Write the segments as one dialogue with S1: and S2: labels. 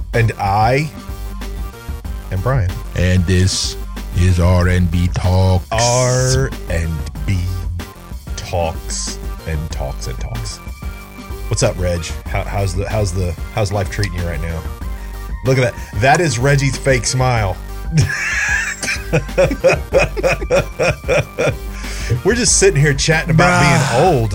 S1: And I am Brian.
S2: And this is R&B Talks.
S1: R&B Talks and Talks and Talks. What's up, Reg? How's life treating you right now? Look at that. That is Reggie's fake smile. We're just sitting here chatting about being old.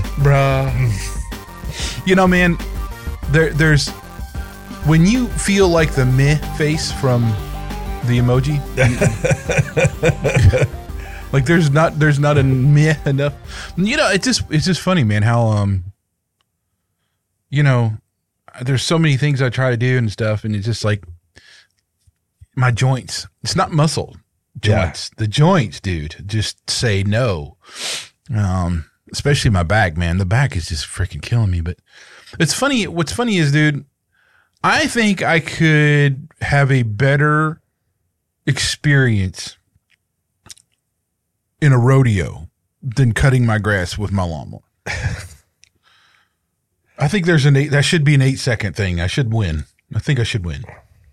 S2: You know, man, there's when you feel like the meh face from the emoji, like there's not a meh enough. You know, it's just funny, man, how you know, there's so many things I try to do and stuff, and it's just like my joints. It's not muscle joints. Yeah. The joints, dude, just say no. Especially my back, man. The back is just freaking killing me. But it's funny. What's funny is, dude, I think I could have a better experience in a rodeo than cutting my grass with my lawnmower. I think that should be an 8-second thing. I should win. I think I should win.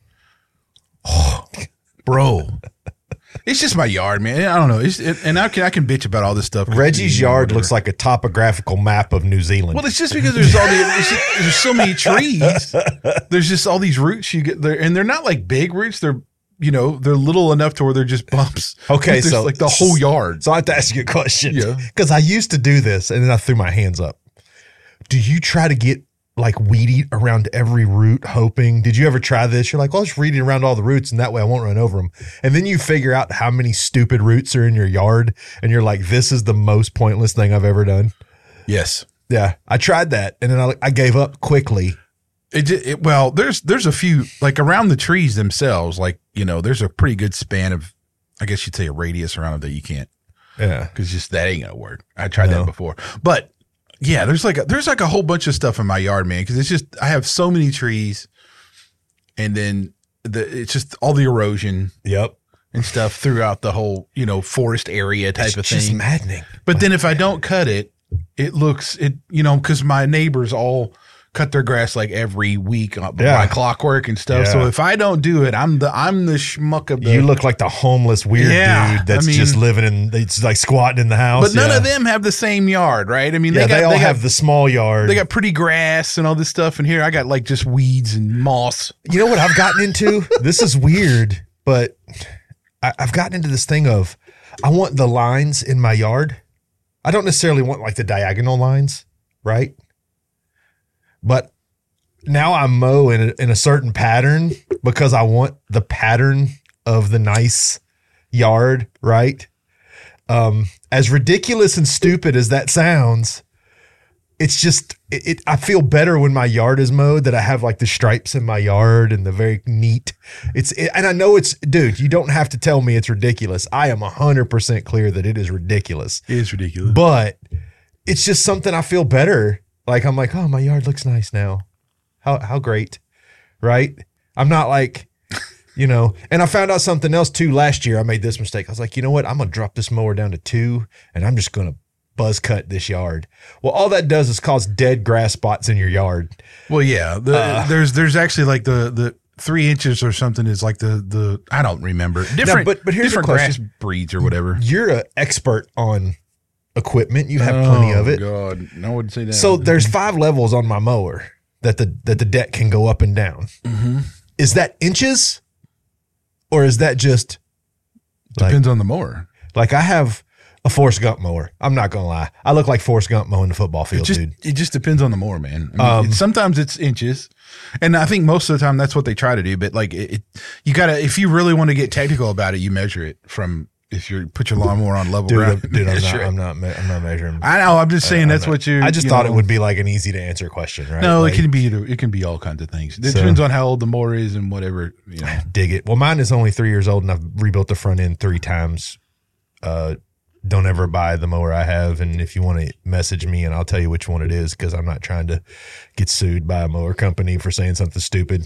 S2: Oh, bro. It's just my yard, man. I don't know. And I can bitch about all this stuff.
S1: Reggie's yard looks like a topographical map of New Zealand.
S2: Well, it's just because there's so many trees. There's just all these roots you get there, and they're not like big roots. They're little enough to where they're just bumps.
S1: Okay, so
S2: like the whole yard.
S1: So I have to ask you a question.
S2: Yeah,
S1: because I used to do this, and then I threw my hands up. Do you try to get like weedy around every root, hoping? Did you ever try this? You're like, well, I'll just weed around all the roots, and that way I won't run over them. And then you figure out how many stupid roots are in your yard, and you're like, this is the most pointless thing I've ever done.
S2: Yes.
S1: Yeah, I tried that, and then I gave up quickly.
S2: Well, there's a few, like around the trees themselves, like, you know, there's a pretty good span of, I guess you'd say, a radius around it that you can't.
S1: Yeah.
S2: Because just that ain't gonna work. I tried that before. But yeah, there's like a whole bunch of stuff in my yard, man, because it's just, I have so many trees, and then it's just all the erosion.
S1: Yep.
S2: And stuff throughout the whole, you know, forest area type of thing.
S1: It's just maddening.
S2: But then if I don't cut it, you know, because my neighbors all cut their grass like every week by clockwork and stuff. Yeah. So if I don't do it, I'm the schmuck of the.
S1: You look like the homeless weird dude that's just living it's like squatting in the house.
S2: But none of them have the same yard, right? I mean,
S1: they all have the small yard.
S2: They got pretty grass and all this stuff, and here I got like just weeds and moss.
S1: You know what I've gotten into? This is weird, but I've gotten into this thing of I want the lines in my yard. I don't necessarily want like the diagonal lines, right? But now I mow in a certain pattern because I want the pattern of the nice yard, right? As ridiculous and stupid as that sounds, it's just, I feel better when my yard is mowed, that I have like the stripes in my yard and the very neat. And I know dude, you don't have to tell me it's ridiculous. I am 100% clear that it is ridiculous.
S2: It is ridiculous.
S1: But it's just something I feel better. Like, I'm like, oh, my yard looks nice now. How great, right? I'm not like, you know, and I found out something else too. Last year, I made this mistake. I was like, you know what? I'm going to drop this mower down to 2, and I'm just going to buzz cut this yard. Well, all that does is cause dead grass spots in your yard.
S2: Well, yeah, there's actually like the 3 inches or something is like the I don't remember. Different,
S1: but here's
S2: different grass breeds or whatever.
S1: You're an expert on equipment. You have plenty of it.
S2: Oh God, I wouldn't say that.
S1: So there's 5 levels on my mower that the deck can go up and down.
S2: Mm-hmm.
S1: Is that inches, or is that just
S2: depends on the mower?
S1: Like I have a Forrest Gump mower. I'm not gonna lie. I look like Forrest Gump mowing the football field, dude.
S2: It just depends on the mower, man. I mean, sometimes it's inches, and I think most of the time that's what they try to do. But like you gotta, if you really want to get technical about it, you measure it from. If you put your lawnmower on level ground,
S1: I'm not measuring.
S2: I know. I'm just saying that's what you.
S1: I just thought it would be like an easy to answer question, right?
S2: No,
S1: like,
S2: it can be all kinds of things. It depends on how old the mower is and whatever. You know.
S1: Dig it. Well, mine is only 3 years old, and I've rebuilt the front end 3 times. Don't ever buy the mower I have, and if you want to message me, and I'll tell you which one it is, because I'm not trying to get sued by a mower company for saying something stupid.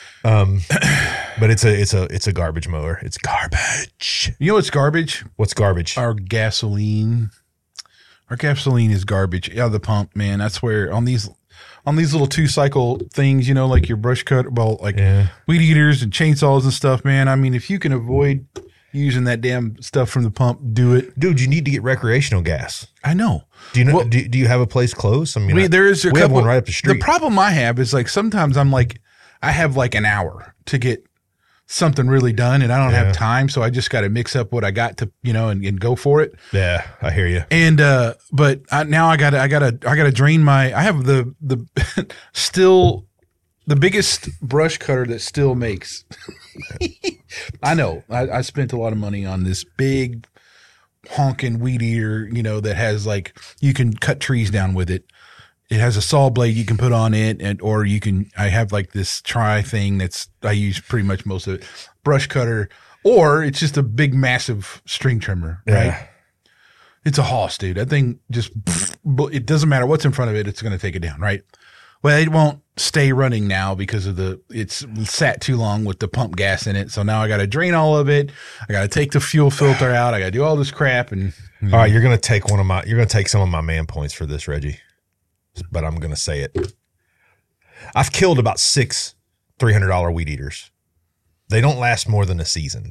S1: But it's a garbage mower. It's garbage.
S2: You know what's garbage?
S1: What's garbage?
S2: Our gasoline. Our gasoline is garbage. Out of the pump, man. That's where on these on these little 2-cycle things, you know, like your brush cut, well, like weed eaters and chainsaws and stuff, man. I mean, if you can avoid using that damn stuff from the pump, do it.
S1: Dude, you need to get recreational gas.
S2: I know.
S1: Do you know? Well, do you have a place close? I mean,
S2: we
S1: have one right up the street.
S2: The problem I have is like sometimes I'm like, I have like an hour to get something really done and I don't have time. So I just got to mix up what I got to, you know, and go for it.
S1: Yeah, I hear you.
S2: And, but now I gotta drain I have the still the biggest brush cutter that still makes. I know I spent a lot of money on this big honking weed eater, you know, that has like, you can cut trees down with it. It has a saw blade you can put on it, I have like this thing I use pretty much most of it, brush cutter, or it's just a big, massive string trimmer, right? Yeah. It's a hoss, dude. That thing just, it doesn't matter what's in front of it. It's going to take it down, right? Well, it won't stay running now because of it's sat too long with the pump gas in it. So now I got to drain all of it. I got to take the fuel filter out. I got to do all this crap. And
S1: all right, you're going to take some of my man points for this, Reggie. But I'm going to say it. I've killed about 6 $300 weed eaters. They don't last more than a season.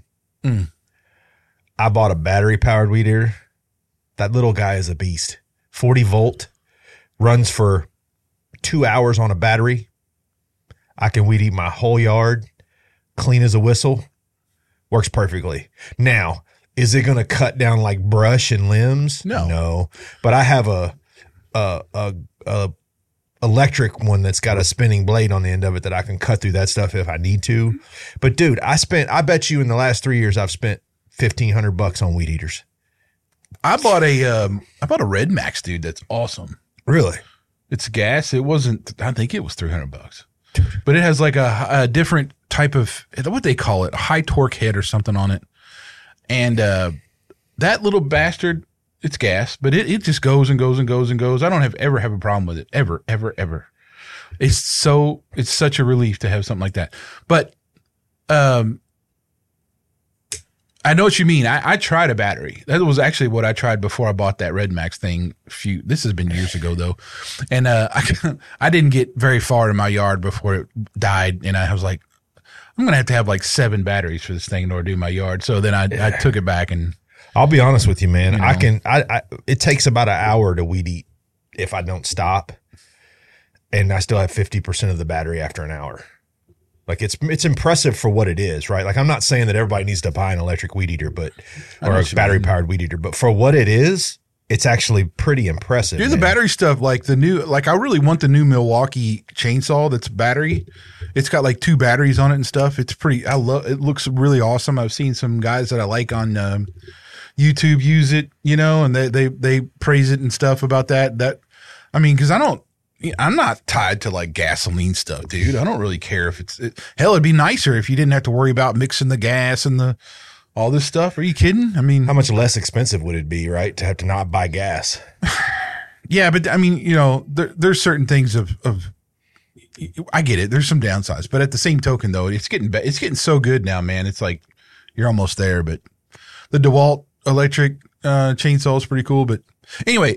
S1: I bought a battery powered weed eater. That little guy is a beast. 40 volt, runs for 2 hours on a battery. I can weed eat my whole yard, clean as a whistle, works perfectly. Now, is it going to cut down like brush and limbs? No. But I have a electric one that's got a spinning blade on the end of it that I can cut through that stuff if I need to. But dude, I bet you in the last 3 years I've spent $1,500 on weed eaters.
S2: I bought a Red Max, dude. That's awesome.
S1: Really?
S2: It's gas. It wasn't, I think it was $300, but it has like a different type of, what they call it, a high torque head or something on it. And, that little bastard, it's gas, but it just goes and goes and goes and goes. I don't ever have a problem with it. Ever, ever, ever. It's such a relief to have something like that. But, I know what you mean. I tried a battery. That was actually what I tried before I bought that Red Max thing. This has been years ago though. And, I didn't get very far in my yard before it died. And I was like, I'm going to have like 7 batteries for this thing in order to do my yard. So then I took it back and,
S1: I'll be honest with you, man. You know, it takes about an hour to weed eat if I don't stop, and I still have 50% of the battery after an hour. Like it's impressive for what it is, right? Like I'm not saying that everybody needs to buy an electric weed eater, or a battery powered weed eater, but for what it is, it's actually pretty impressive.
S2: Dude, the battery stuff, like I really want the new Milwaukee chainsaw that's battery. It's got like 2 batteries on it and stuff. It looks really awesome. I've seen some guys that I like on YouTube use it, you know, and they praise it and stuff about that. I mean, cause I'm not tied to like gasoline stuff, dude. I don't really care if hell, it'd be nicer if you didn't have to worry about mixing the gas and all this stuff. Are you kidding? I mean,
S1: how much less expensive would it be, right? To have to not buy gas.
S2: Yeah. But I mean, you know, there's certain things of, I get it. There's some downsides, but at the same token though, it's getting so good now, man. It's like you're almost there, but the DeWalt electric chainsaw is pretty cool. But anyway,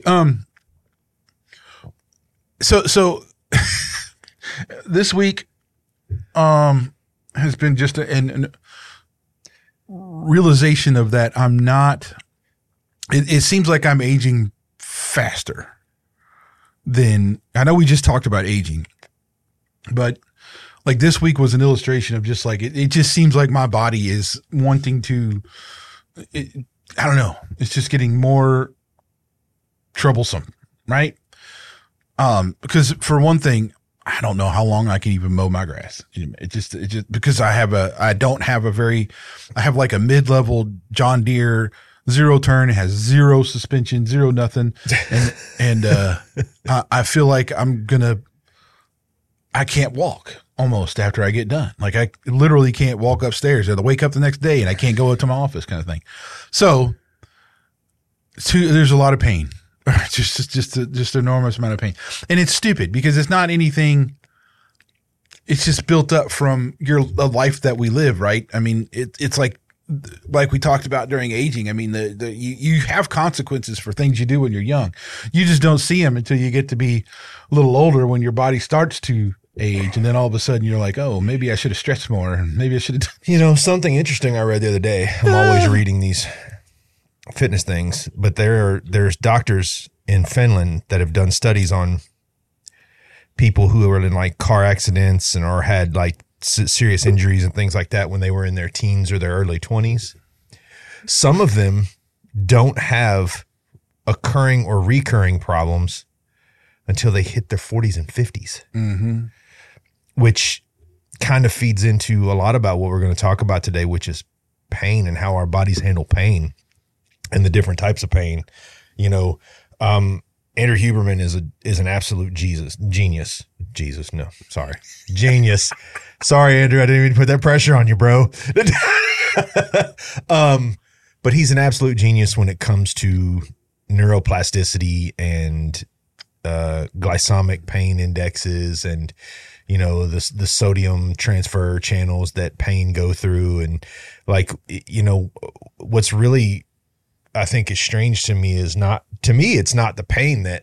S2: so this week has been just an realization of that I'm not, it seems like I'm aging faster than, I know we just talked about aging, but like this week was an illustration of just like, it just seems like my body is wanting to, I don't know. It's just getting more troublesome, right? Because for one thing, I don't know how long I can even mow my grass. It just because I have like a mid-level John Deere 0-turn. It has 0 suspension, 0 nothing. And I feel like I can't walk almost after I get done. Like I literally can't walk upstairs. I have to wake up the next day and I can't go to my office kind of thing. So there's a lot of pain. just an enormous amount of pain. And it's stupid because it's not anything. It's just built up from the life that we live, right? I mean, it's like like we talked about during aging, I mean, you have consequences for things you do when you're young. You just don't see them until you get to be a little older, when your body starts to age, and then all of a sudden you're like, oh, maybe I should have stretched more. Maybe I should have.
S1: Something interesting I read the other day. I'm always reading these fitness things, but there's doctors in Finland that have done studies on people who were in like car accidents and or had like serious injuries and things like that when they were in their teens or their early 20s. Some of them don't have occurring or recurring problems until they hit their 40s and 50s, which kind of feeds into a lot about what we're going to talk about today, which is pain and how our bodies handle pain and the different types of pain. Andrew Huberman is an absolute genius. Genius. Sorry, Andrew. I didn't mean to put that pressure on you, bro. But he's an absolute genius when it comes to neuroplasticity and glycemic pain indexes and, the sodium transfer channels that pain go through. And what's really, I think, is strange to me is it's not the pain that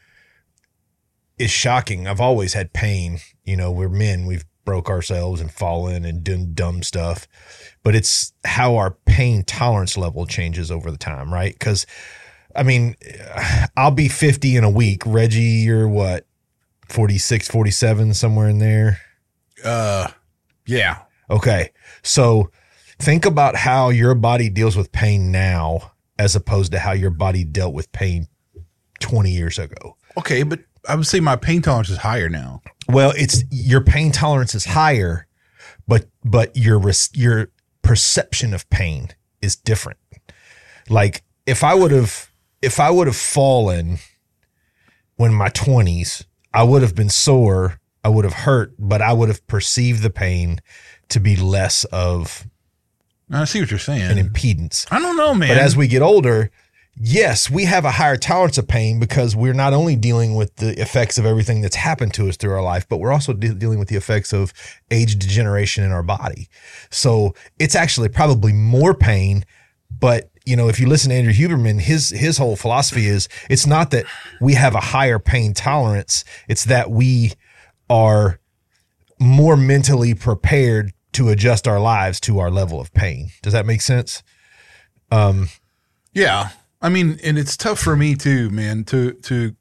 S1: is shocking. I've always had pain. We're men, we've broke ourselves and fallen and done dumb stuff, but it's how our pain tolerance level changes over the time, right? Because, I'll be 50 in a week. Reggie, you're what, 46, 47, somewhere in there?
S2: Yeah.
S1: Okay. So think about how your body deals with pain now as opposed to how your body dealt with pain 20 years ago.
S2: Okay, but I would say my pain tolerance is higher now.
S1: Well, it's your pain tolerance is higher, but your perception of pain is different. Like if I would have fallen when in my 20s, I would have been sore, I would have hurt, but I would have perceived the pain to be less of
S2: I see what you're saying.
S1: an impedance.
S2: I don't know, man.
S1: But as we get older, yes, we have a higher tolerance of pain because we're not only dealing with the effects of everything that's happened to us through our life, but we're also dealing with the effects of age degeneration in our body. So it's actually probably more pain. But, if you listen to Andrew Huberman, his whole philosophy is it's not that we have a higher pain tolerance. It's that we are more mentally prepared to adjust our lives to our level of pain. Does that make sense?
S2: Yeah. And it's tough for me too, man, to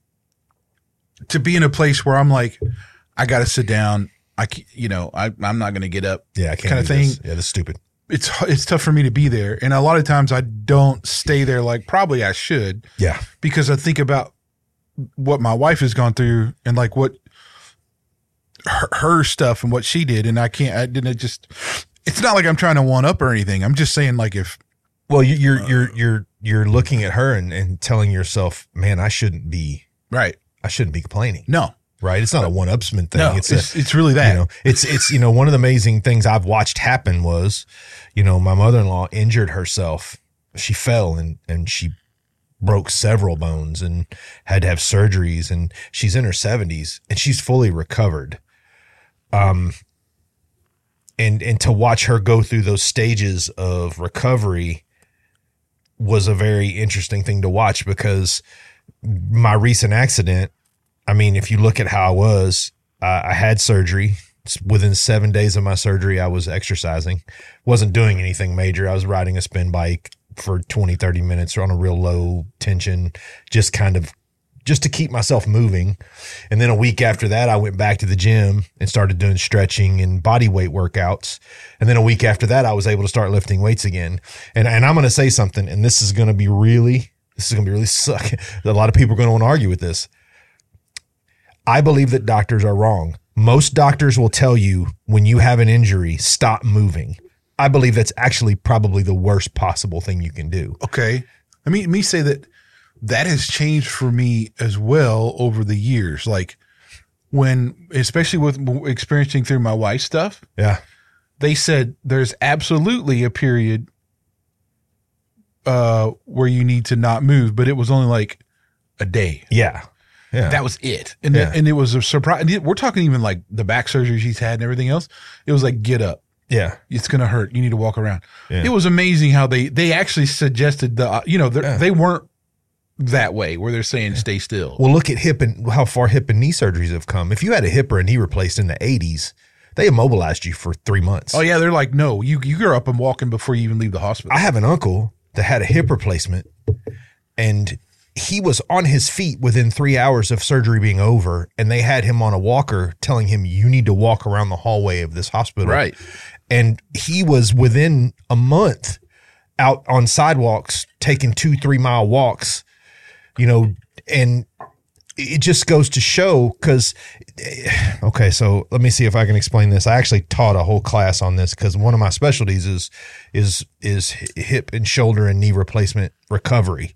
S2: be in a place where I'm like, I got to sit down. I'm not going to get up.
S1: Yeah, I can't
S2: kind of
S1: do
S2: thing.
S1: this. Yeah, that's stupid.
S2: It's tough for me to be there. And a lot of times I don't stay there like probably I should.
S1: Yeah.
S2: Because I think about what my wife has gone through and like what her stuff and what she did. And it's not like I'm trying to one up or anything. I'm just saying like
S1: well, you're looking at her and telling yourself, man, I shouldn't be complaining.
S2: No.
S1: Right. It's not a one-upsman thing.
S2: No, it's really that.
S1: It's one of the amazing things I've watched happen was, my mother-in-law injured herself. She fell and she broke several bones and had to have surgeries, and she's in her 70s and she's fully recovered. And to watch her go through those stages of recovery was a very interesting thing to watch, because my recent accident, if you look at how I was, I had surgery. Within 7 days of my surgery, I was exercising. Wasn't doing anything major. I was riding a spin bike for 20, 30 minutes on a real low tension, just to keep myself moving. And then a week after that, I went back to the gym and started doing stretching and body weight workouts. And then a week after that, I was able to start lifting weights again. And I'm going to say something, and this is going to be really suck. A lot of people are going to want to argue with this. I believe that doctors are wrong. Most doctors will tell you when you have an injury, stop moving. I believe that's actually probably the worst possible thing you can do.
S2: Okay. Let me say that has changed for me as well over the years. Like especially with experiencing through my wife's stuff.
S1: Yeah.
S2: They said there's absolutely a period where you need to not move, but it was only like a day.
S1: Yeah. Yeah.
S2: That was it. And it was a surprise. We're talking even like the back surgery she's had and everything else. It was like, get up.
S1: Yeah.
S2: It's going to hurt. You need to walk around.
S1: Yeah.
S2: It was amazing how they actually suggested they weren't that way where they're saying stay still.
S1: Well, look at how far hip and knee surgeries have come. If you had a hip or a knee replaced in the 80s, they immobilized you for 3 months.
S2: Oh yeah, they're like, no, you're up and walking before you even leave the hospital.
S1: I have an uncle that had a hip replacement, and he was on his feet within 3 hours of surgery being over, and they had him on a walker telling him, you need to walk around the hallway of this hospital.
S2: Right.
S1: And he was within a month out on sidewalks, taking 2-3 mile walks, and it just goes to show okay, so let me see if I can explain this. I actually taught a whole class on this because one of my specialties is hip and shoulder and knee replacement recovery.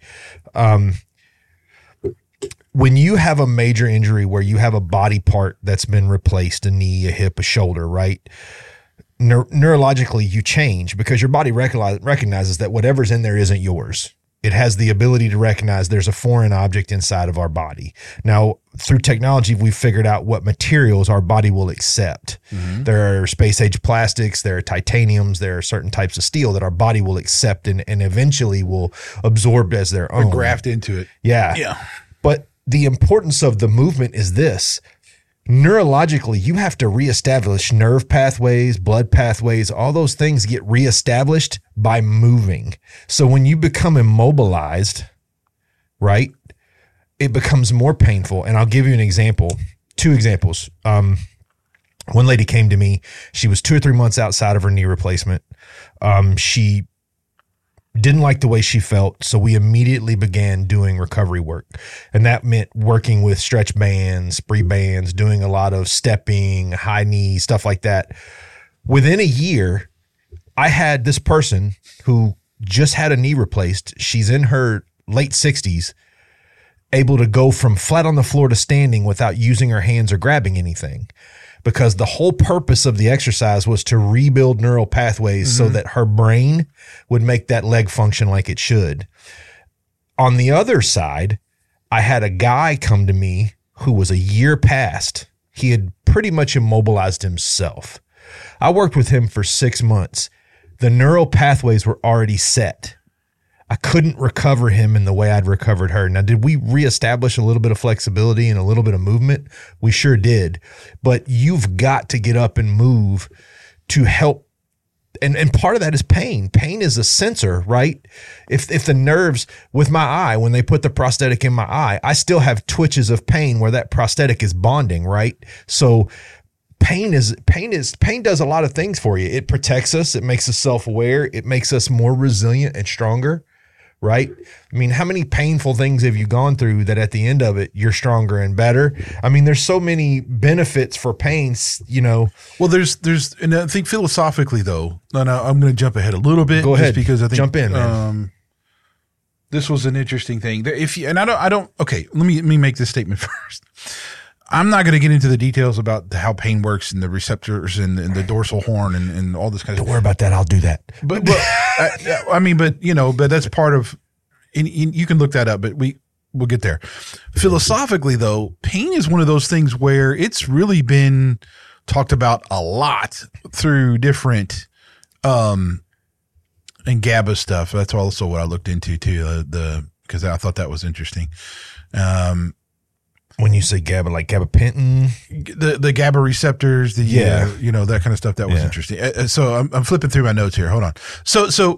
S1: When you have a major injury where you have a body part that's been replaced, a knee, a hip, a shoulder, right? Neurologically, you change because your body recognizes that whatever's in there isn't yours. It has the ability to recognize there's a foreign object inside of our body. Now, through technology, we've figured out what materials our body will accept. Mm-hmm. There are space-age plastics, there are titaniums, there are certain types of steel that our body will accept and eventually will absorb as their own.
S2: Or graft into it.
S1: Yeah.
S2: Yeah.
S1: But the importance of the movement is this. Neurologically, you have to reestablish nerve pathways, blood pathways, all those things get reestablished by moving. So when you become immobilized, right, it becomes more painful. And I'll give you an example, 2 examples. One lady came to me. She was 2 or 3 months outside of her knee replacement. She didn't like the way she felt, so we immediately began doing recovery work. And that meant working with stretch bands, spree bands, doing a lot of stepping, high knee, stuff like that. Within a year, I had this person who just had a knee replaced. She's in her late 60s, able to go from flat on the floor to standing without using her hands or grabbing anything. Because the whole purpose of the exercise was to rebuild neural pathways so that her brain would make that leg function like it should. On the other side, I had a guy come to me who was a year past. He had pretty much immobilized himself. I worked with him for 6 months. The neural pathways were already set. I couldn't recover him in the way I'd recovered her. Now, did we reestablish a little bit of flexibility and a little bit of movement? We sure did. But you've got to get up and move to help. And part of that is pain. Pain is a sensor, right? If the nerves with my eye, when they put the prosthetic in my eye, I still have twitches of pain where that prosthetic is bonding, right? So pain does a lot of things for you. It protects us. It makes us self-aware. It makes us more resilient and stronger. Right? I mean, how many painful things have you gone through that at the end of it, you're stronger and better? I mean, there's so many benefits for pain,
S2: Well, there's, and I think philosophically though, and I'm going to jump ahead a little bit.
S1: Go ahead.
S2: Just because I think,
S1: jump in, man.
S2: This was an interesting thing. Okay, let me make this statement first. I'm not going to get into the details about how pain works and the receptors and the dorsal horn and all this kind of stuff.
S1: Don't worry about that. I'll do that.
S2: But that's part of, and you can look that up, but we'll get there. Philosophically though, pain is one of those things where it's really been talked about a lot through different, and GABA stuff. That's also what I looked into too, because I thought that was interesting.
S1: When you say GABA, like gabapentin,
S2: the GABA receptors, that kind of stuff, that was interesting. So I'm flipping through my notes here. Hold on. So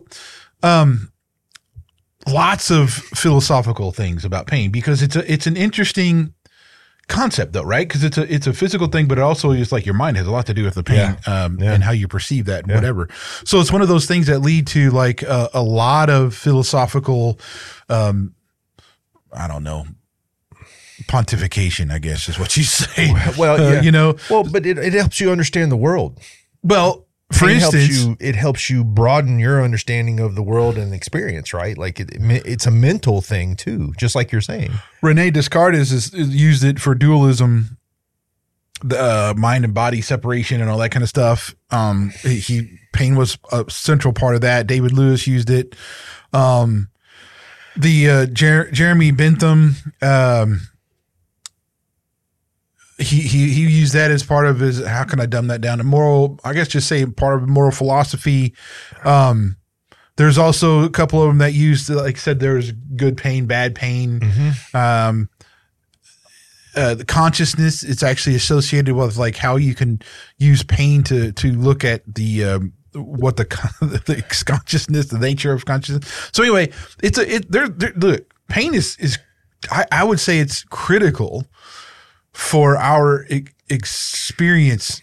S2: lots of philosophical things about pain because it's an interesting concept though, right? Because it's a physical thing, but it also is like your mind has a lot to do with the pain, and how you perceive that, and whatever. So it's one of those things that lead to like a lot of philosophical, I don't know, pontification, I guess is what you say.
S1: Well, but it helps you understand the world.
S2: Well, for instance,
S1: it helps you broaden your understanding of the world and experience, right? Like it's a mental thing too, just like you're saying.
S2: Rene Descartes is used it for dualism, the mind and body separation and all that kind of stuff. Pain was a central part of that. David Lewis used it. Jeremy Bentham, he used that as part of his, how can I dumb that down? A moral, I guess just say part of moral philosophy. There's also a couple of them that used, like I said, there's good pain, bad pain. The consciousness, it's actually associated with like how you can use pain to look at the what the consciousness, the nature of consciousness. So anyway, look, pain is I would say it's critical for our experience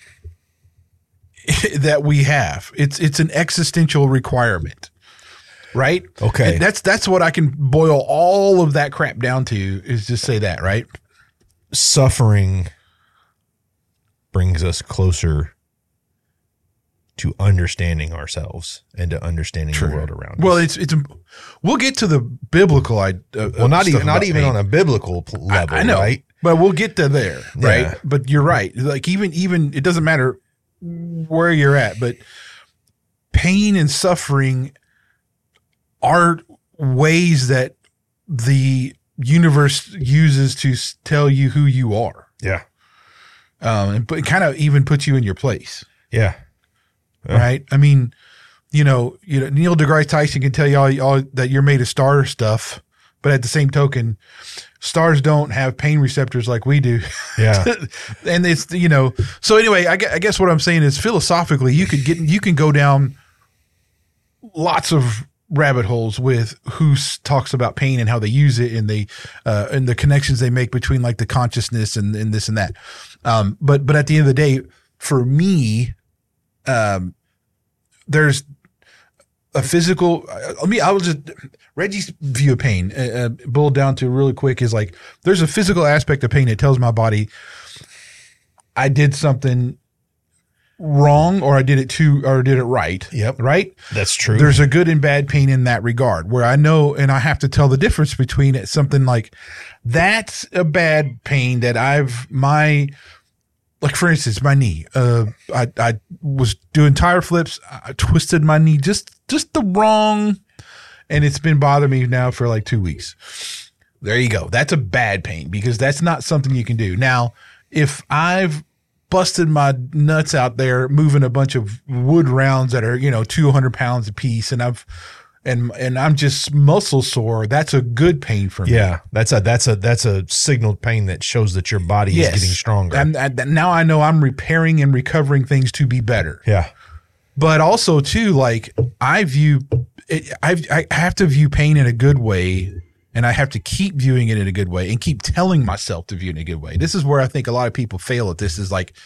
S2: that we have. It's an existential requirement. Right?
S1: Okay.
S2: And that's what I can boil all of that crap down to, is just say that, right?
S1: Suffering brings us closer to understanding ourselves and to understanding the world around us.
S2: Well, it's we'll get to the biblical
S1: not even on a biblical level,
S2: I know,
S1: right?
S2: But we'll get to there, right?
S1: Yeah.
S2: But you're right. Like even it doesn't matter where you're at, but pain and suffering are ways that the universe uses to tell you who you are.
S1: Yeah.
S2: And it kind of even puts you in your place.
S1: Yeah.
S2: Right. I mean, Neil deGrasse Tyson can tell you all that you're made of star stuff, but at the same token, stars don't have pain receptors like we do.
S1: Yeah.
S2: And it's, so anyway, I guess what I'm saying is philosophically, you can go down lots of rabbit holes with who talks about pain and how they use it and and the connections they make between like the consciousness and this and that. But at the end of the day, for me, there's a physical, Reggie's view of pain, boiled down to really quick is like, there's a physical aspect of pain that tells my body I did something wrong, or I did it right.
S1: Yep.
S2: Right.
S1: That's true.
S2: There's a good and bad pain in that regard, where I know, and I have to tell the difference between it. Something like that's a bad pain that like for instance, my knee, I was doing tire flips. I twisted my knee just the wrong, and it's been bothering me now for like 2 weeks. There you go. That's a bad pain because that's not something you can do. Now, if I've busted my nuts out there moving a bunch of wood rounds that are 200 pounds a piece, and I'm just muscle sore, that's a good pain for me.
S1: Yeah, that's a signaled pain that shows that your body is getting stronger.
S2: And now I know I'm repairing and recovering things to be better.
S1: Yeah,
S2: but also too, like I have to view pain in a good way. And I have to keep viewing it in a good way and keep telling myself to view it in a good way. This is where I think a lot of people fail at this, is like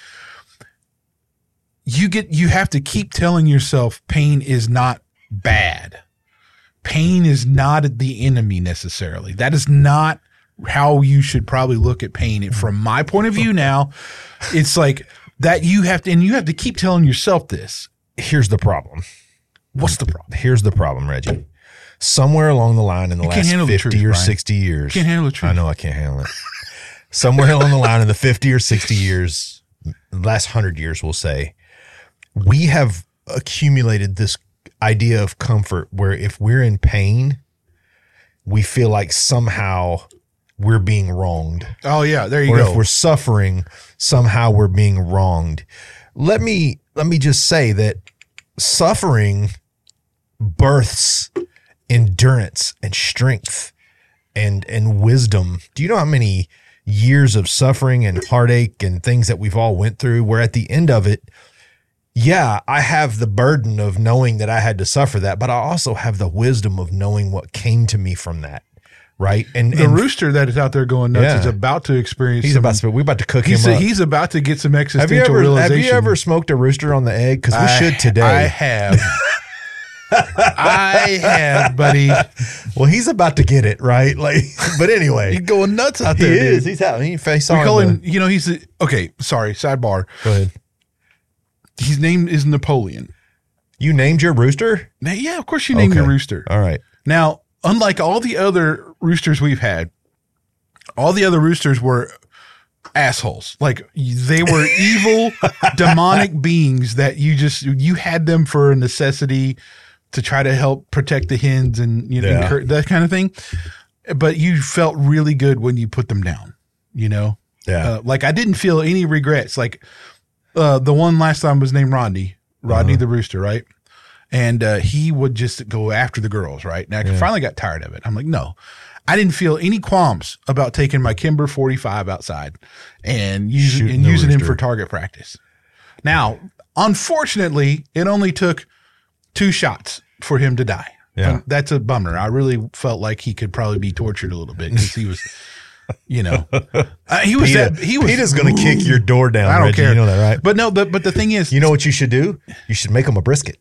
S2: you have to keep telling yourself pain is not bad. Pain is not the enemy necessarily. That is not how you should probably look at pain. And from my point of view now, it's like that you have to keep telling yourself this.
S1: Here's the problem.
S2: What's the problem?
S1: Here's the problem, Reggie. Somewhere along the line in the last 50 or 60 years.
S2: Can't handle the truth.
S1: I know I can't handle it. Somewhere along the line in the 50 or 60 years, last 100 years, we'll say, we have accumulated this idea of comfort where if we're in pain, we feel like somehow we're being wronged.
S2: Oh yeah, there you
S1: go. Or if we're suffering, somehow we're being wronged. Let me just say that suffering births endurance and strength and wisdom. Do you know how many years of suffering and heartache and things that we've all went through, where at the end of it, yeah, I have the burden of knowing that I had to suffer that, but I also have the wisdom of knowing what came to me from that. Right. And
S2: the rooster that is out there going nuts is about to experience.
S1: We're about to cook him up.
S2: He's about to get some existential realization.
S1: Have you ever smoked a rooster on the egg? Because we should today.
S2: I have. I have, buddy.
S1: Well, he's about to get it, right? Like, but anyway,
S2: he's going nuts out there.
S1: He is. Dude. He's out. He face on.
S2: We call him. He's okay. Sorry. Sidebar.
S1: Go ahead.
S2: His name is Napoleon.
S1: You named your rooster?
S2: Yeah, of course you named your rooster.
S1: All right.
S2: Now, unlike all the other roosters we've had, all the other roosters were assholes. Like they were evil, demonic beings that you had them for a necessity to try to help protect the hens and that kind of thing. But you felt really good when you put them down,
S1: Yeah.
S2: Like I didn't feel any regrets. Like the one last time was named Rodney the rooster, right? And he would just go after the girls, right? And I finally got tired of it. I'm like, no, I didn't feel any qualms about taking my Kimber 45 outside and using him for target practice. Now, unfortunately, it only took 2 shots for him to die.
S1: Yeah.
S2: That's a bummer. I really felt like he could probably be tortured a little bit because he was, he was
S1: Peter's going to kick your door down.
S2: I don't
S1: Reggie,
S2: care.
S1: You know that, right?
S2: But no, but the thing is,
S1: you know what you should do? You should make him a brisket.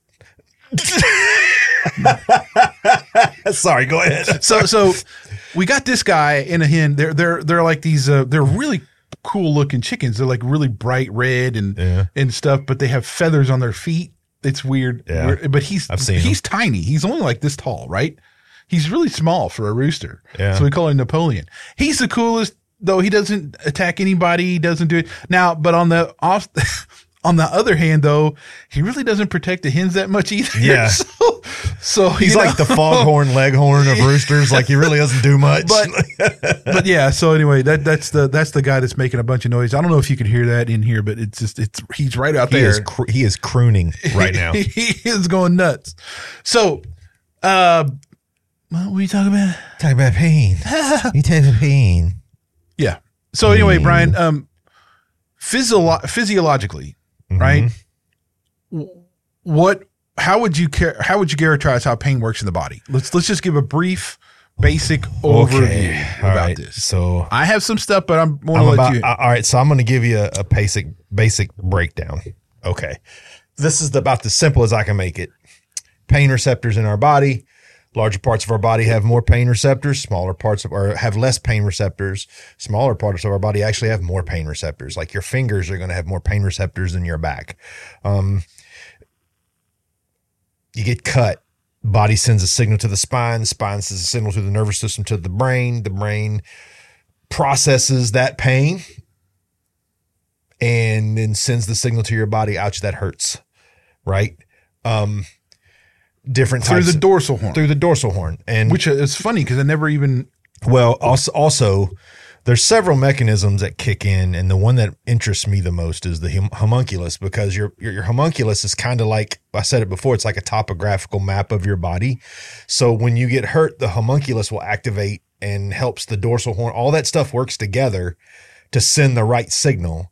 S1: Sorry, go ahead.
S2: So we got this guy in a hen. They're like these. They're really cool looking chickens. They're like really bright red and stuff, but they have feathers on their feet. It's weird.
S1: Yeah.
S2: But he's tiny. He's only like this tall, right? He's really small for a rooster.
S1: Yeah.
S2: So we call him Napoleon. He's the coolest, though. He doesn't attack anybody. He doesn't do it now. But on the other hand, though, he really doesn't protect the hens that much either.
S1: Yeah.
S2: So
S1: he's like the foghorn leghorn of roosters. Like he really doesn't do much.
S2: But yeah. So anyway, that's the guy that's making a bunch of noise. I don't know if you can hear that in here, but he's right out there.
S1: He is crooning right now.
S2: He is going nuts. So, what were you talking about?
S1: Talk about pain. You take the pain.
S2: Yeah. So anyway, Brian, physiologically, right? How would you characterize how pain works in the body? Let's just give a brief, basic overview about this.
S1: So
S2: I have some stuff, but I'm going to let you.
S1: All right. So I'm going to give you a basic breakdown. Okay. This is about as simple as I can make it. Pain receptors in our body. Larger parts of our body have more pain receptors. Smaller parts have less pain receptors. Smaller parts of our body actually have more pain receptors. Like your fingers are going to have more pain receptors than your back. You get cut. Body sends a signal to the spine. The spine sends a signal to the nervous system to the brain. The brain processes that pain and then sends the signal to your body. Ouch, that hurts. Right? Different types
S2: through the dorsal horn.
S1: Through the dorsal horn. And
S2: which is funny because I never even.
S1: Well, also there's several mechanisms that kick in, and the one that interests me the most is the homunculus, because your homunculus is kind of like, I said it before, it's like a topographical map of your body. So when you get hurt, the homunculus will activate and helps the dorsal horn. All that stuff works together to send the right signal.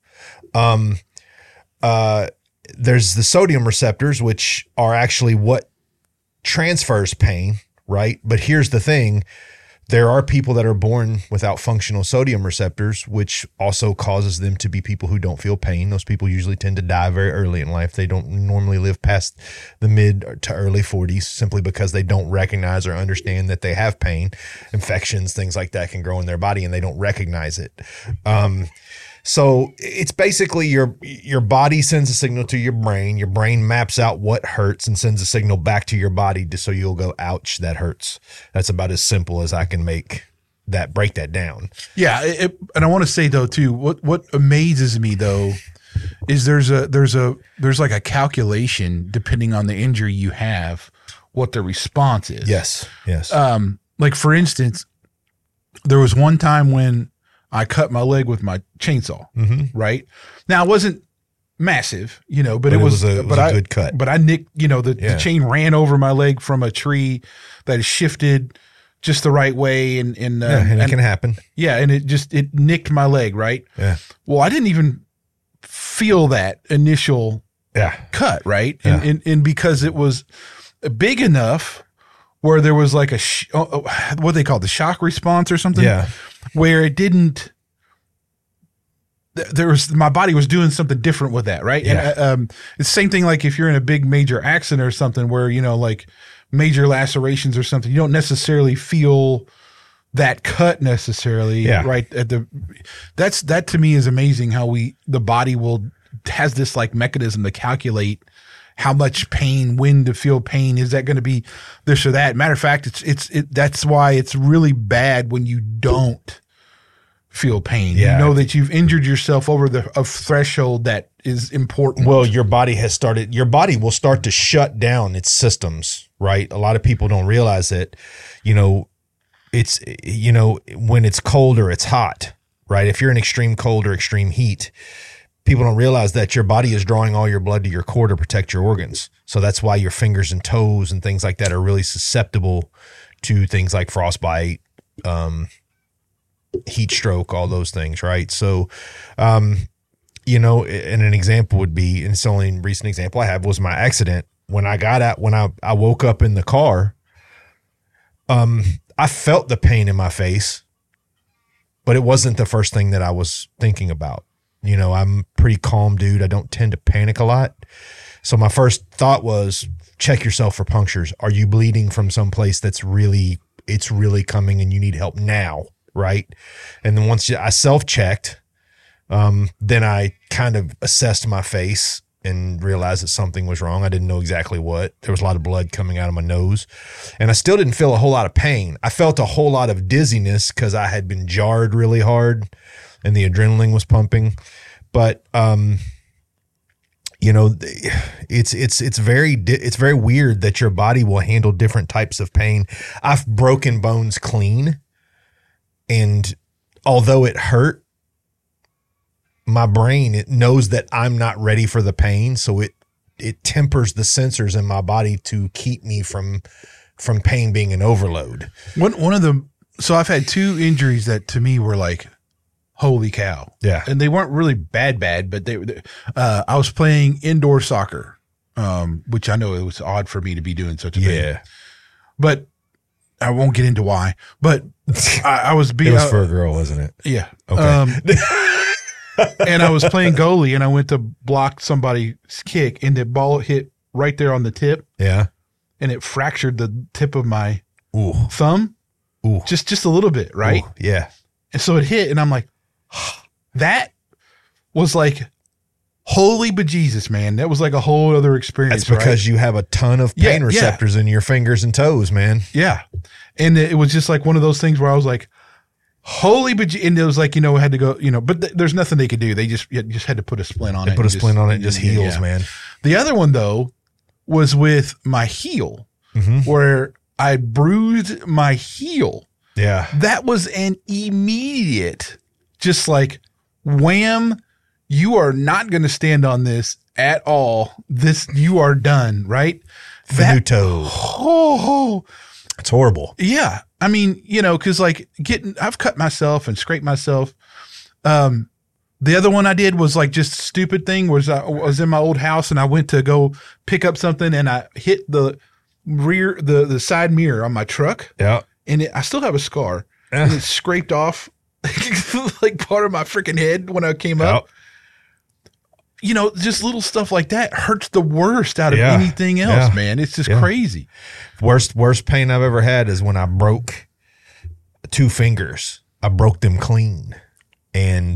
S1: There's the sodium receptors, which are actually what transfers pain, right? But here's the thing. There are people that are born without functional sodium receptors, which also causes them to be people who don't feel pain. Those people usually tend to die very early in life. They don't normally live past the mid to early 40s simply because they don't recognize or understand that they have pain. Infections, things like that can grow in their body and they don't recognize it. So it's basically your body sends a signal to your brain maps out what hurts and sends a signal back to your body so you'll go, ouch, that hurts. That's about as simple as I can break that down.
S2: Yeah. And I want to say though too, what amazes me though is there's like a calculation depending on the injury you have, what the response is.
S1: Yes.
S2: Like for instance, there was one time when I cut my leg with my chainsaw, right? Now it wasn't massive, but it was a
S1: good cut.
S2: But I nicked, the chain ran over my leg from a tree that is shifted just the right way. And
S1: it can happen.
S2: Yeah. And it nicked my leg, right?
S1: Yeah.
S2: Well, I didn't even feel that initial cut, right?
S1: Yeah.
S2: And because it was big enough where there was like what they call the shock response or something.
S1: Yeah.
S2: Where it didn't, my body was doing something different with that, right?
S1: Yeah.
S2: And it's the same thing like if you're in a big major accident or something where, like major lacerations or something, you don't necessarily feel that cut necessarily, right? That to me is amazing how the body has this like mechanism to calculate how much pain, when to feel pain. Is that going to be this or that? Matter of fact, that's why it's really bad when you don't feel pain.
S1: Yeah.
S2: You know that you've injured yourself over a threshold that is important.
S1: Well, your body will start to shut down its systems, right? A lot of people don't realize that, it's, when it's cold or it's hot, right? If you're in extreme cold or extreme heat, people don't realize that your body is drawing all your blood to your core to protect your organs. So that's why your fingers and toes and things like that are really susceptible to things like frostbite, heat stroke, all those things, right? So, you know, and an example would be, and it's the only recent example I have was my accident. When I woke up in the car, I felt the pain in my face, but it wasn't the first thing that I was thinking about. You know, I'm a pretty calm dude. I don't tend to panic a lot. So my first thought was, check yourself for punctures. Are you bleeding from someplace it's really coming and you need help now, right? And then once I self-checked, then I kind of assessed my face and realized that something was wrong. I didn't know exactly what. There was a lot of blood coming out of my nose, and I still didn't feel a whole lot of pain. I felt a whole lot of dizziness because I had been jarred really hard and the adrenaline was pumping. But, you know, it's very weird that your body will handle different types of pain. I've broken bones clean, and although it hurt, my brain, it knows that I'm not ready for the pain. So it tempers the sensors in my body to keep me from pain being an overload.
S2: So I've had 2 injuries that to me were like, holy cow.
S1: Yeah.
S2: And they weren't really bad, but I was playing indoor soccer, which I know it was odd for me to be doing such a thing.
S1: Yeah.
S2: But I won't get into why, but I was being,
S1: it was for a girl, wasn't it?
S2: Yeah.
S1: Okay.
S2: And I was playing goalie and I went to block somebody's kick and the ball hit right there on the tip.
S1: Yeah.
S2: And it fractured the tip of my
S1: Ooh.
S2: thumb.
S1: Ooh.
S2: Just a little bit. Right.
S1: Ooh. Yeah.
S2: And so it hit and I'm like, that was like, holy bejesus, man. That was like a whole other experience.
S1: That's because you have a ton of pain receptors in your fingers and toes, man.
S2: Yeah. And it was just like one of those things where I was like, holy bejesus. And it was like, you know, I had to go, you know, but there's nothing they could do. They just had to put a splint on it.
S1: Put a splint on it and just heals, man.
S2: The other one though was with my heel, where I bruised my heel.
S1: Yeah.
S2: That was an immediate, just like, wham, you are not going to stand on this at all. You are done, right?
S1: Finito.
S2: Oh,
S1: it's horrible.
S2: Yeah. I mean, you know, cause like I've cut myself and scraped myself. The other one I did was like just a stupid thing was I was in my old house and I went to go pick up something and I hit the side mirror on my truck.
S1: Yeah.
S2: And I still have a scar and it scraped off like part of my freaking head when I came up. You know, just little stuff like that hurts the worst out of anything else, man. It's just crazy.
S1: Worst pain I've ever had is when I broke 2 fingers. I broke them clean. And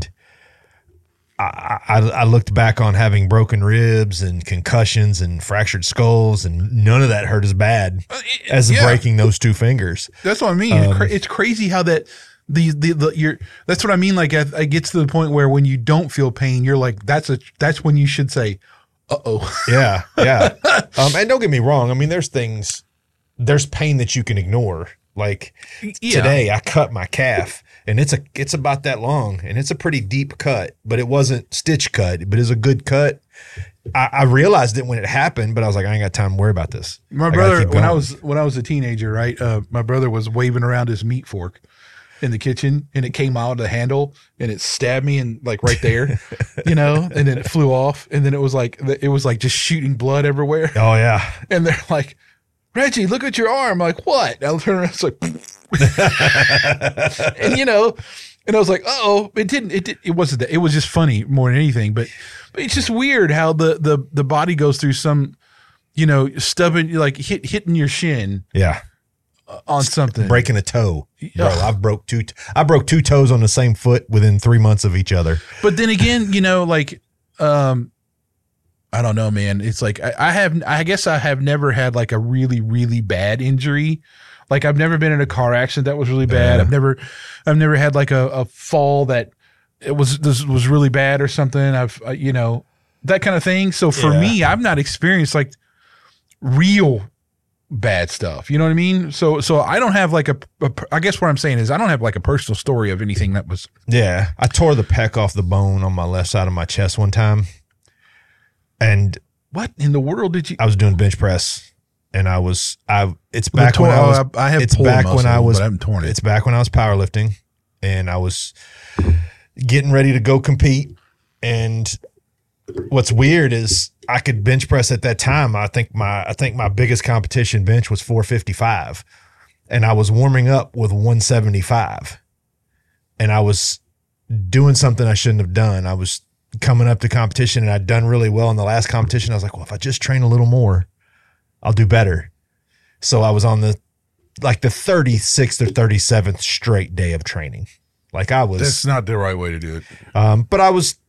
S1: I looked back on having broken ribs and concussions and fractured skulls, and none of that hurt as bad as breaking those 2 fingers.
S2: That's what I mean. It's crazy how that that's what I mean. Like it gets to the point where when you don't feel pain, you're like, that's when you should say, uh-oh.
S1: Yeah. Yeah. And don't get me wrong. I mean, there's pain that you can ignore. Like today I cut my calf and it's about that long and it's a pretty deep cut, but it wasn't stitch cut, but it's a good cut. I realized it when it happened, but I was like, I ain't got time to worry about this.
S2: My brother, when I was a teenager, right? My brother was waving around his meat fork in the kitchen and it came out of the handle and it stabbed me and like right there, you know, and then it flew off and then it was like just shooting blood everywhere.
S1: Oh yeah.
S2: And they're like, Reggie, look at your arm. I'm like, what? And I turn around, it's like, and you know, and I was like, it wasn't that. It was just funny more than anything, but it's just weird how the body goes through some, you know, stubborn, like hitting your shin.
S1: Yeah.
S2: On something,
S1: breaking a toe, bro. I broke 2 toes on the same foot within 3 months of each other.
S2: But then again, you know, like, I don't know, man. It's like I guess I have never had like a really, really bad injury. Like I've never been in a car accident that was really bad. I've never had like a fall that this was really bad or something. I've you know, that kind of thing. So for me, I've not experienced like real bad stuff. You know what I mean? So I don't have like I guess what I'm saying is I don't have like a personal story of anything that was.
S1: Yeah. I tore the pec off the bone on my left side of my chest one time. And
S2: What in the world did you?
S1: I was doing bench press, and it's back when
S2: I have
S1: it's
S2: pulled
S1: back
S2: muscle,
S1: when I was,
S2: but I haven't torn it.
S1: it's back when I was powerlifting, and I was getting ready to go compete. And what's weird is I could bench press at that time. I think my biggest competition bench was 455, and I was warming up with 175, and I was doing something I shouldn't have done. I was coming up to competition, and I'd done really well in the last competition. I was like, well, if I just train a little more, I'll do better. So I was on the 36th or 37th straight day of training. Like I was,
S2: That's not the right way to do it.
S1: but I was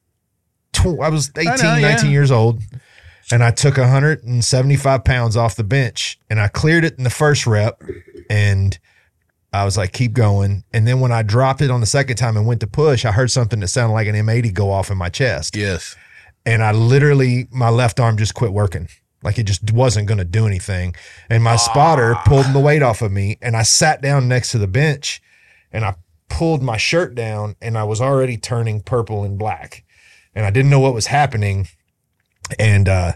S1: 18, 19 years old, and I took 175 pounds off the bench, and I cleared it in the first rep, and I was like, keep going. And then when I dropped it on the second time and went to push, I heard something that sounded like an M80 go off in my chest.
S2: Yes.
S1: And I literally, my left arm just quit working. Like it just wasn't going to do anything. And my spotter pulled the weight off of me, and I sat down next to the bench, and I pulled my shirt down, and I was already turning purple and black. And I didn't know what was happening. And I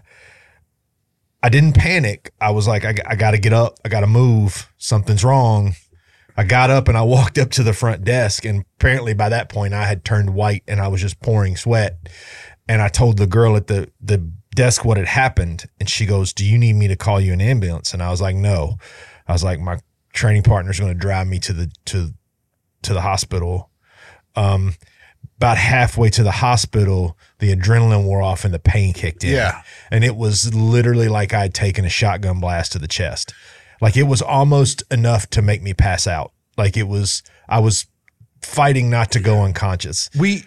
S1: didn't panic. I was like, I got to get up. I got to move. Something's wrong. I got up and I walked up to the front desk, and apparently by that point I had turned white and I was just pouring sweat. And I told the girl at the desk what had happened, and she goes, do you need me to call you an ambulance? And I was like, no. I was like, my training partner's going to drive me to the hospital. About halfway to the hospital, the adrenaline wore off and the pain kicked in.
S2: Yeah.
S1: And it was literally like I'd taken a shotgun blast to the chest. Like it was almost enough to make me pass out. Like I was fighting not to go unconscious.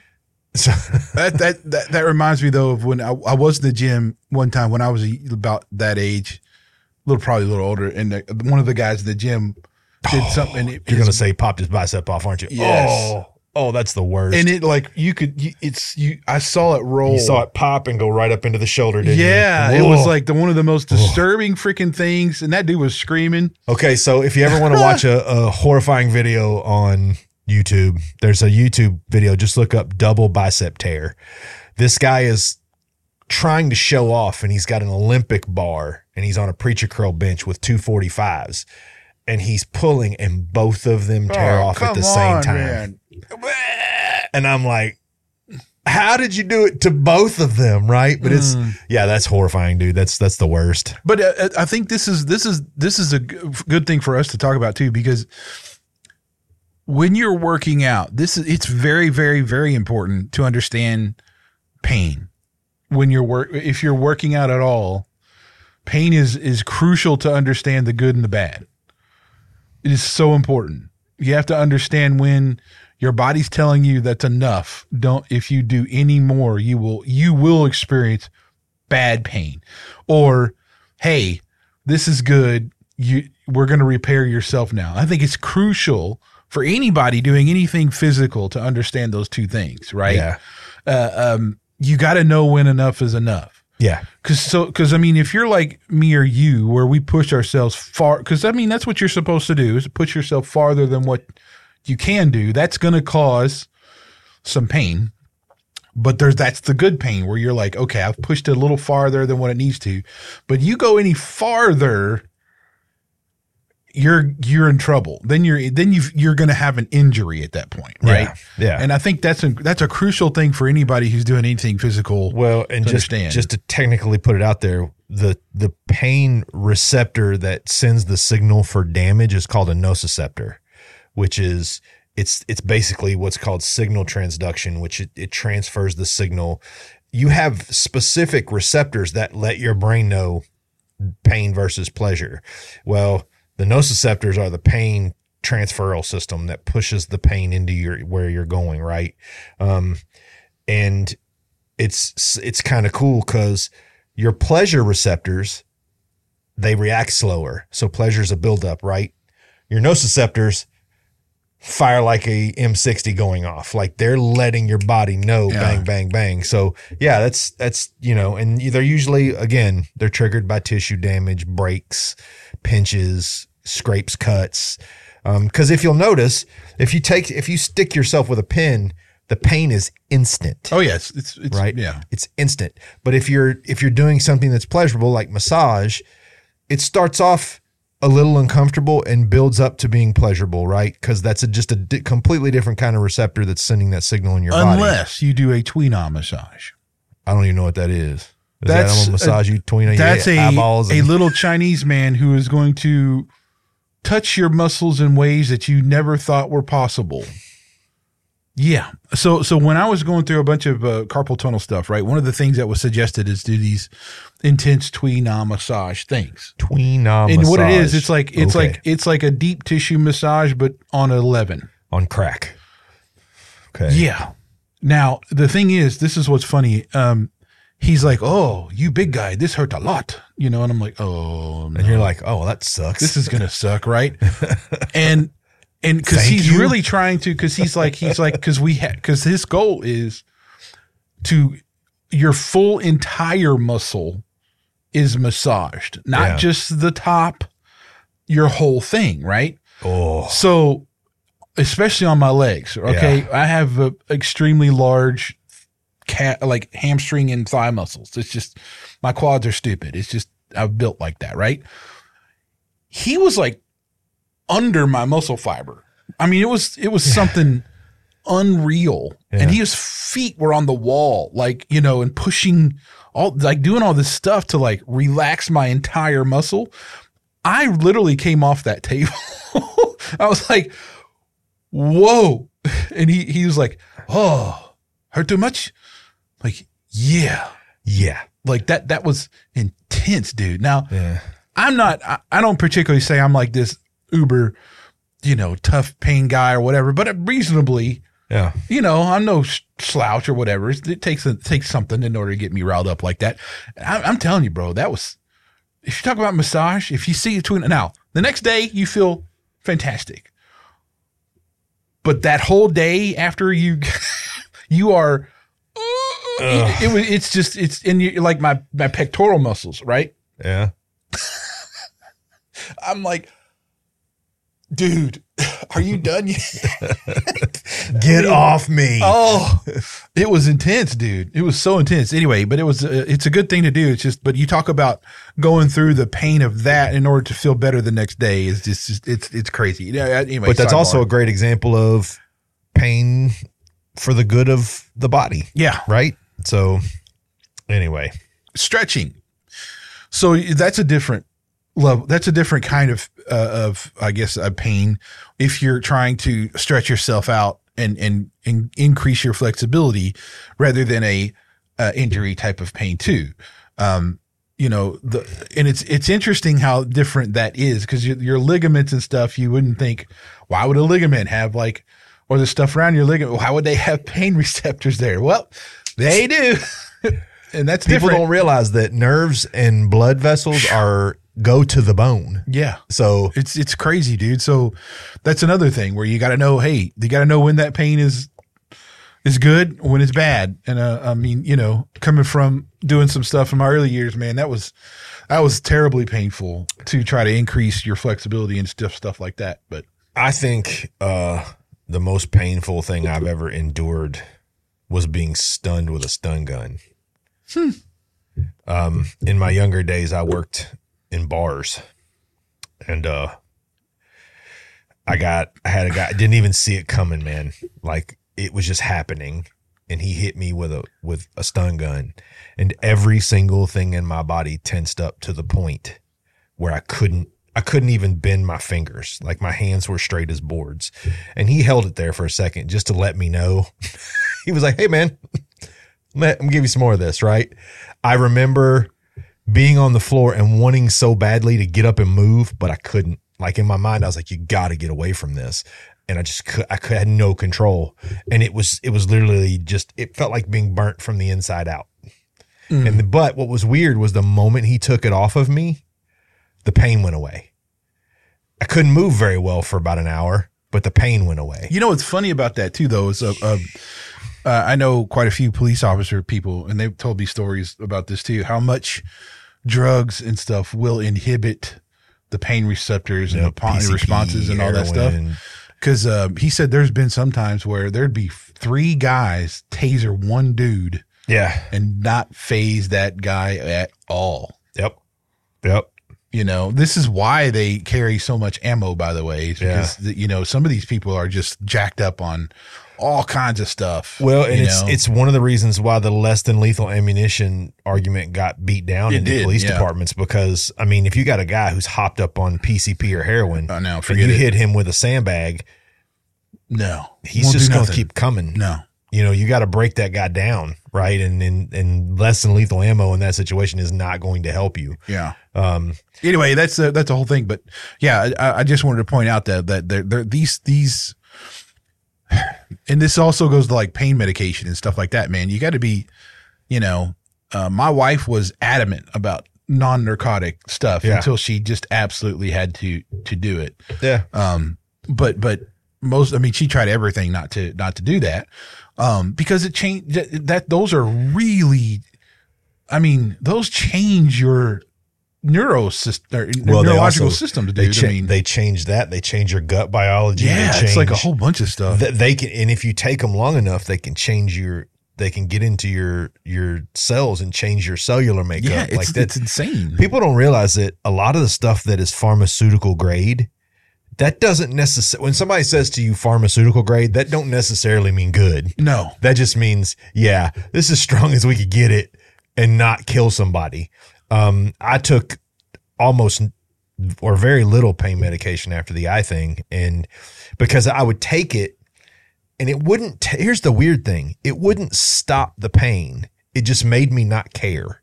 S2: That reminds me though of when I was in the gym one time when I was about that age, probably a little older, and one of the guys in the gym did something.
S1: You're going to say popped his bicep off, aren't you?
S2: Yes.
S1: Oh, that's the worst.
S2: And it like I saw it roll.
S1: You saw it pop and go right up into the shoulder, didn't you?
S2: Yeah, it was like one of the most disturbing freaking things. And that dude was screaming.
S1: Okay, so if you ever want to watch a horrifying video on YouTube, there's a YouTube video. Just look up double bicep tear. This guy is trying to show off, and he's got an Olympic bar, and he's on a preacher curl bench with 245s. And he's pulling, and both of them tear off at the same time. Man. And I'm like, how did you do it to both of them? Right. But that's horrifying, dude. That's the worst.
S2: But I think this is a good thing for us to talk about too, because when you're working out, it's very, very, very important to understand pain. If you're working out at all, pain is crucial to understand the good and the bad. It is so important. You have to understand when your body's telling you that's enough. If you do any more, you will experience bad pain. Or, hey, this is good. We're going to repair yourself now. I think it's crucial for anybody doing anything physical to understand those two things, right?
S1: Yeah.
S2: You got to know when enough is enough.
S1: Yeah.
S2: Cause I mean, if you're like me or you, where we push ourselves far, cause I mean, that's what you're supposed to do, is push yourself farther than what you can do. That's going to cause some pain, but that's the good pain where you're like, okay, I've pushed it a little farther than what it needs to, but you go any farther, you're in trouble. Then you're going to have an injury at that point, right?
S1: Yeah.
S2: And I think that's a crucial thing for anybody who's doing anything physical.
S1: Well, and just to technically put it out there, the pain receptor that sends the signal for damage is called a nociceptor, which is it's basically what's called signal transduction, which it transfers the signal. You have specific receptors that let your brain know pain versus pleasure. Well, the nociceptors are the pain transferal system that pushes the pain into where you're going, right? And it's kind of cool because your pleasure receptors, they react slower. So pleasure is a buildup, right? Your nociceptors, fire like a M60 going off. Like they're letting your body know, bang, bang, bang. So yeah, that's, you know, and they're usually, again, they're triggered by tissue damage, breaks, pinches, scrapes, cuts. Cause if you'll notice, if you stick yourself with a pin, the pain is instant.
S2: Oh yes. It's
S1: right.
S2: Yeah.
S1: It's instant. But if you're doing something that's pleasurable, like massage, it starts off a little uncomfortable and builds up to being pleasurable, right? Because that's just a completely different kind of receptor that's sending that signal in your body.
S2: Unless you do a Tweenom massage.
S1: I don't even know what that is. I'm gonna massage you, tween
S2: that's
S1: your eyeballs.
S2: A little Chinese man who is going to touch your muscles in ways that you never thought were possible. Yeah. So when I was going through a bunch of carpal tunnel stuff, right, one of the things that was suggested is do these intense Tweenom massage things.
S1: Tweenom
S2: and
S1: massage.
S2: what it is, it's like a deep tissue massage, but on 11.
S1: On crack. Okay.
S2: Yeah. Now, the thing is, this is what's funny. He's like, "Oh, you big guy, this hurt a lot," you know, and I'm like, "Oh," no.
S1: And you're like, "Oh, that sucks.
S2: This is gonna suck, right?" and because he's really trying to, because because his goal is to your full entire muscle is massaged, not just the top, your whole thing, right?
S1: Oh,
S2: so especially on my legs, okay, I have a extremely large like hamstring and thigh muscles. It's just my quads are stupid. It's just I've built like that, right? He was like under my muscle fiber. I mean, it was something unreal. Yeah. And his feet were on the wall, like, you know, and pushing doing all this stuff to like relax my entire muscle. I literally came off that table. I was like, whoa. And he was like, "Oh, hurt too much?" Like, yeah. Like that was intense, dude. Now, I don't particularly say I'm like this uber, you know, tough pain guy or whatever, but reasonably, you know, I'm no slouch or whatever. It takes something in order to get me riled up like that. I'm telling you, bro, that was, if you talk about massage, if you see it now, the next day you feel fantastic. But that whole day after you are, it's in your, like my pectoral muscles, right?
S1: Yeah.
S2: I'm like, dude, are you done yet?
S1: Get off me.
S2: Oh, it was intense, dude. It was so intense. Anyway, but it's a good thing to do. It's just, but you talk about going through the pain of that in order to feel better the next day is just, it's crazy. Yeah. Anyway,
S1: but that's also a great example of pain for the good of the body.
S2: Yeah.
S1: Right. So anyway,
S2: stretching. So that's a different level. That's a different kind of I guess, a pain. If you're trying to stretch yourself out and increase your flexibility rather than a injury type of pain too. You know, and it's interesting how different that is, because your ligaments and stuff, you wouldn't think, why would a ligament have like, or the stuff around your ligament, why would they have pain receptors there? Well, they do. And that's
S1: people
S2: different.
S1: don't realize that nerves and blood vessels go to the bone.
S2: Yeah.
S1: So
S2: it's crazy, dude. So that's another thing where you got to know, hey, you got to know when that pain is good, when it's bad. And I mean, you know, coming from doing some stuff in my early years, man, that was terribly painful to try to increase your flexibility and stuff like that. But
S1: I think the most painful thing I've ever endured was being stunned with a stun gun. In my younger days, I worked in bars, and I had a guy, didn't even see it coming, man. Like, it was just happening, and he hit me with a stun gun, and every single thing in my body tensed up to the point where I couldn't even bend my fingers. Like, my hands were straight as boards. And he held it there for a second just to let me know. He was like, "Hey, man, let me give you some more of this," right? I remember being on the floor and wanting so badly to get up and move, but I couldn't. Like, in my mind, I was like, you got to get away from this. And I had no control. And it was literally just, it felt like being burnt from the inside out. But what was weird was the moment he took it off of me, the pain went away. I couldn't move very well for about an hour, but the pain went away.
S2: You know what's funny about that too, though, is I know quite a few police officer people, and they've told me stories about this too, how much drugs and stuff will inhibit the pain receptors and the PCP, responses and all that stuff. Because he said there's been some times where there'd be 3 guys taser one dude, and not phase that guy at all.
S1: Yep.
S2: You know, this is why they carry so much ammo, by the way, is because you know, some of these people are just jacked up on all kinds of stuff.
S1: Well, and it's one of the reasons why the less than lethal ammunition argument got beat down in the police departments, because I mean, if you got a guy who's hopped up on PCP or heroin, and you hit him with a sandbag, he's just going to keep coming. You know, you got to break that guy down, right? And less than lethal ammo in that situation is not going to help you.
S2: Anyway, that's the whole thing. But yeah, I just wanted to point out that these, and this also goes to like pain medication and stuff like that, man. You got to be, you know, my wife was adamant about non-narcotic stuff until she just absolutely had to do it. But most, I mean, she tried everything not to do that. Because it changed that those are really, I mean, those change your neurological systems, dude.
S1: They change that. They change your gut biology.
S2: It's like a whole bunch of stuff.
S1: They can, and if you take them long enough, they can change they can get into your cells and change your cellular makeup.
S2: Yeah, it's insane.
S1: People don't realize that a lot of the stuff that is pharmaceutical grade, that doesn't necessarily, when somebody says to you pharmaceutical grade, that don't necessarily mean good.
S2: No.
S1: That just means, this is as strong as we could get it and not kill somebody. I took almost or very little pain medication after the eye thing. And because I would take it and it wouldn't, here's the weird thing. It wouldn't stop the pain. It just made me not care.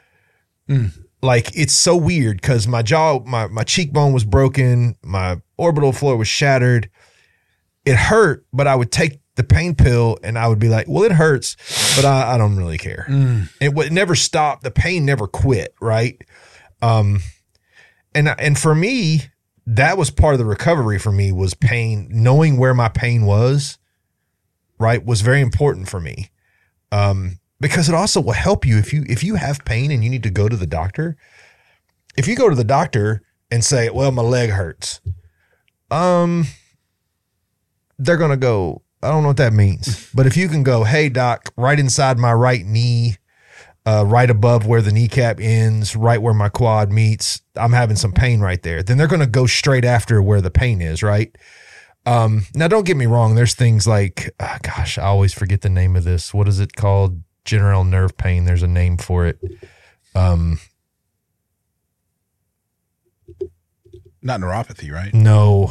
S1: Like, it's so weird because my jaw, my cheekbone was broken. My orbital floor was shattered. It hurt, but I would take the pain pill and I would be like, well, it hurts, but I don't really care. It never stopped. The pain never quit. Right. And for me, that was part of the recovery for me, was pain. Knowing where my pain was, right, was very important for me. Because it also will help you if you have pain and you need to go to the doctor. If you go to the doctor and say, well, my leg hurts, they're going to go, I don't know what that means. But if you can go, hey, doc, right inside my right knee, right above where the kneecap ends, right where my quad meets, I'm having some pain right there. Then they're going to go straight after where the pain is, right? Now, don't get me wrong. There's things like, I always forget the name of this. What is it called? General nerve pain. There's a name for it.
S2: Not neuropathy, right?
S1: No.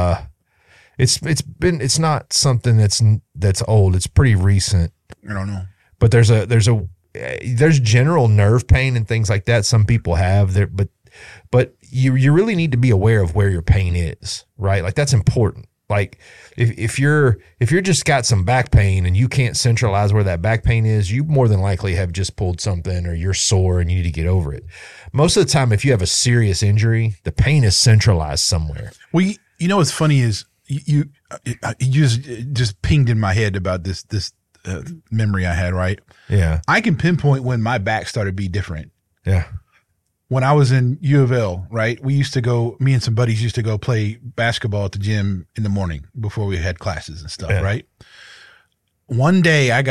S1: It's not something that's old. It's pretty recent.
S2: I don't know.
S1: But there's general nerve pain and things like that. Some people have there, but you really need to be aware of where your pain is, right? Like, that's important. Like, if you're just got some back pain and you can't centralize where that back pain is, you more than likely have just pulled something or you're sore and you need to get over it. Most of the time, if you have a serious injury, the pain is centralized somewhere.
S2: Well, you know what's funny is you just pinged in my head about this memory I had, right?
S1: Yeah.
S2: I can pinpoint when my back started to be different.
S1: Yeah.
S2: When I was in U of L, right, me and some buddies used to go play basketball at the gym in the morning before we had classes and stuff, right? One day I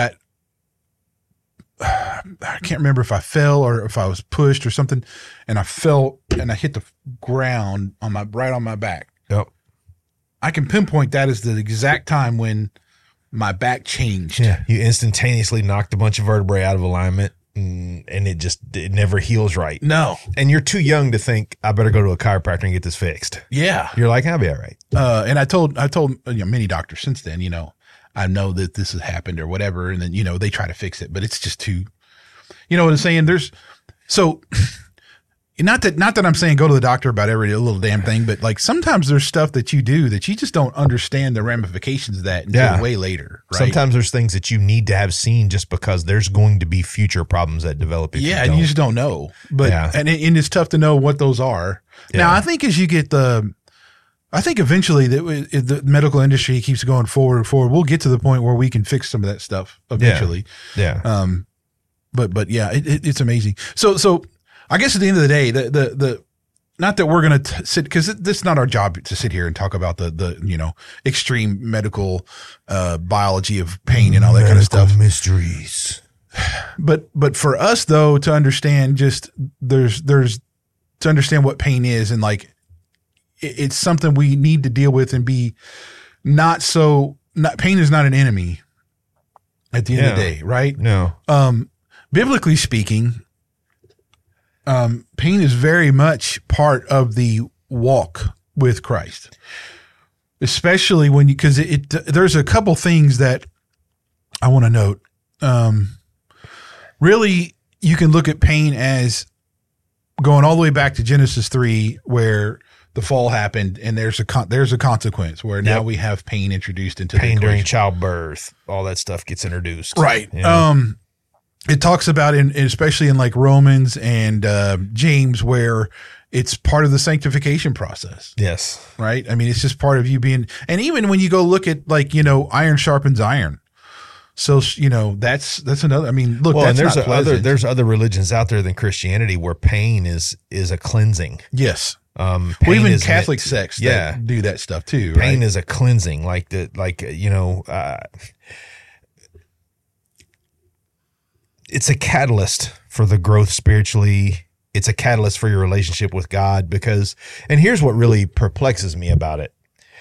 S2: can't remember if I fell or if I was pushed or something, and I fell and I hit the ground right on my back.
S1: Yep.
S2: I can pinpoint that as the exact time when my back changed.
S1: Yeah, you instantaneously knocked a bunch of vertebrae out of alignment. And it never heals right.
S2: No.
S1: And you're too young to think, I better go to a chiropractor and get this fixed.
S2: Yeah.
S1: You're like, I'll be all right.
S2: And I told many doctors since then, I know that this has happened or whatever. And then, they try to fix it, but it's just too, you know what I'm saying? Not that I'm saying go to the doctor about every little damn thing, but like sometimes there's stuff that you do that you just don't understand the ramifications of that until way later. Right?
S1: Sometimes there's things that you need to have seen just because there's going to be future problems that develop.
S2: And you just don't know. But and it's tough to know what those are. Yeah. Now I think as you get I think eventually if the medical industry keeps going forward and forward, we'll get to the point where we can fix some of that stuff eventually.
S1: Yeah.
S2: But yeah, it's amazing. So I guess at the end of the day, the not that we're going to sit, because this is not our job to sit here and talk about the extreme medical biology of pain and all that kind of stuff.
S1: Mysteries.
S2: But for us though, to understand just there's to understand what pain is, and like it's something we need to deal with and be not pain is not an enemy at the end of the day, right?
S1: No.
S2: Biblically speaking, pain is very much part of the walk with Christ, especially when because there's a couple things that I want to note. Really, you can look at pain as going all the way back to Genesis 3, where the fall happened, and there's a consequence where now we have pain introduced into
S1: pain
S2: the
S1: during childbirth. All that stuff gets introduced,
S2: right?
S1: Yeah.
S2: It talks about especially in like Romans and James, where it's part of the sanctification process.
S1: Yes.
S2: Right. I mean, it's just part of you being, and even when you go look at like, iron sharpens iron. So, that's another, I mean, look,
S1: well,
S2: that's
S1: and
S2: not pleasant.
S1: there's other religions out there than Christianity where pain is a cleansing.
S2: Yes.
S1: Pain
S2: even Catholic sects that do that stuff too.
S1: Pain
S2: right?
S1: is a cleansing, it's a catalyst for the growth spiritually. It's a catalyst for your relationship with God and here's what really perplexes me about it.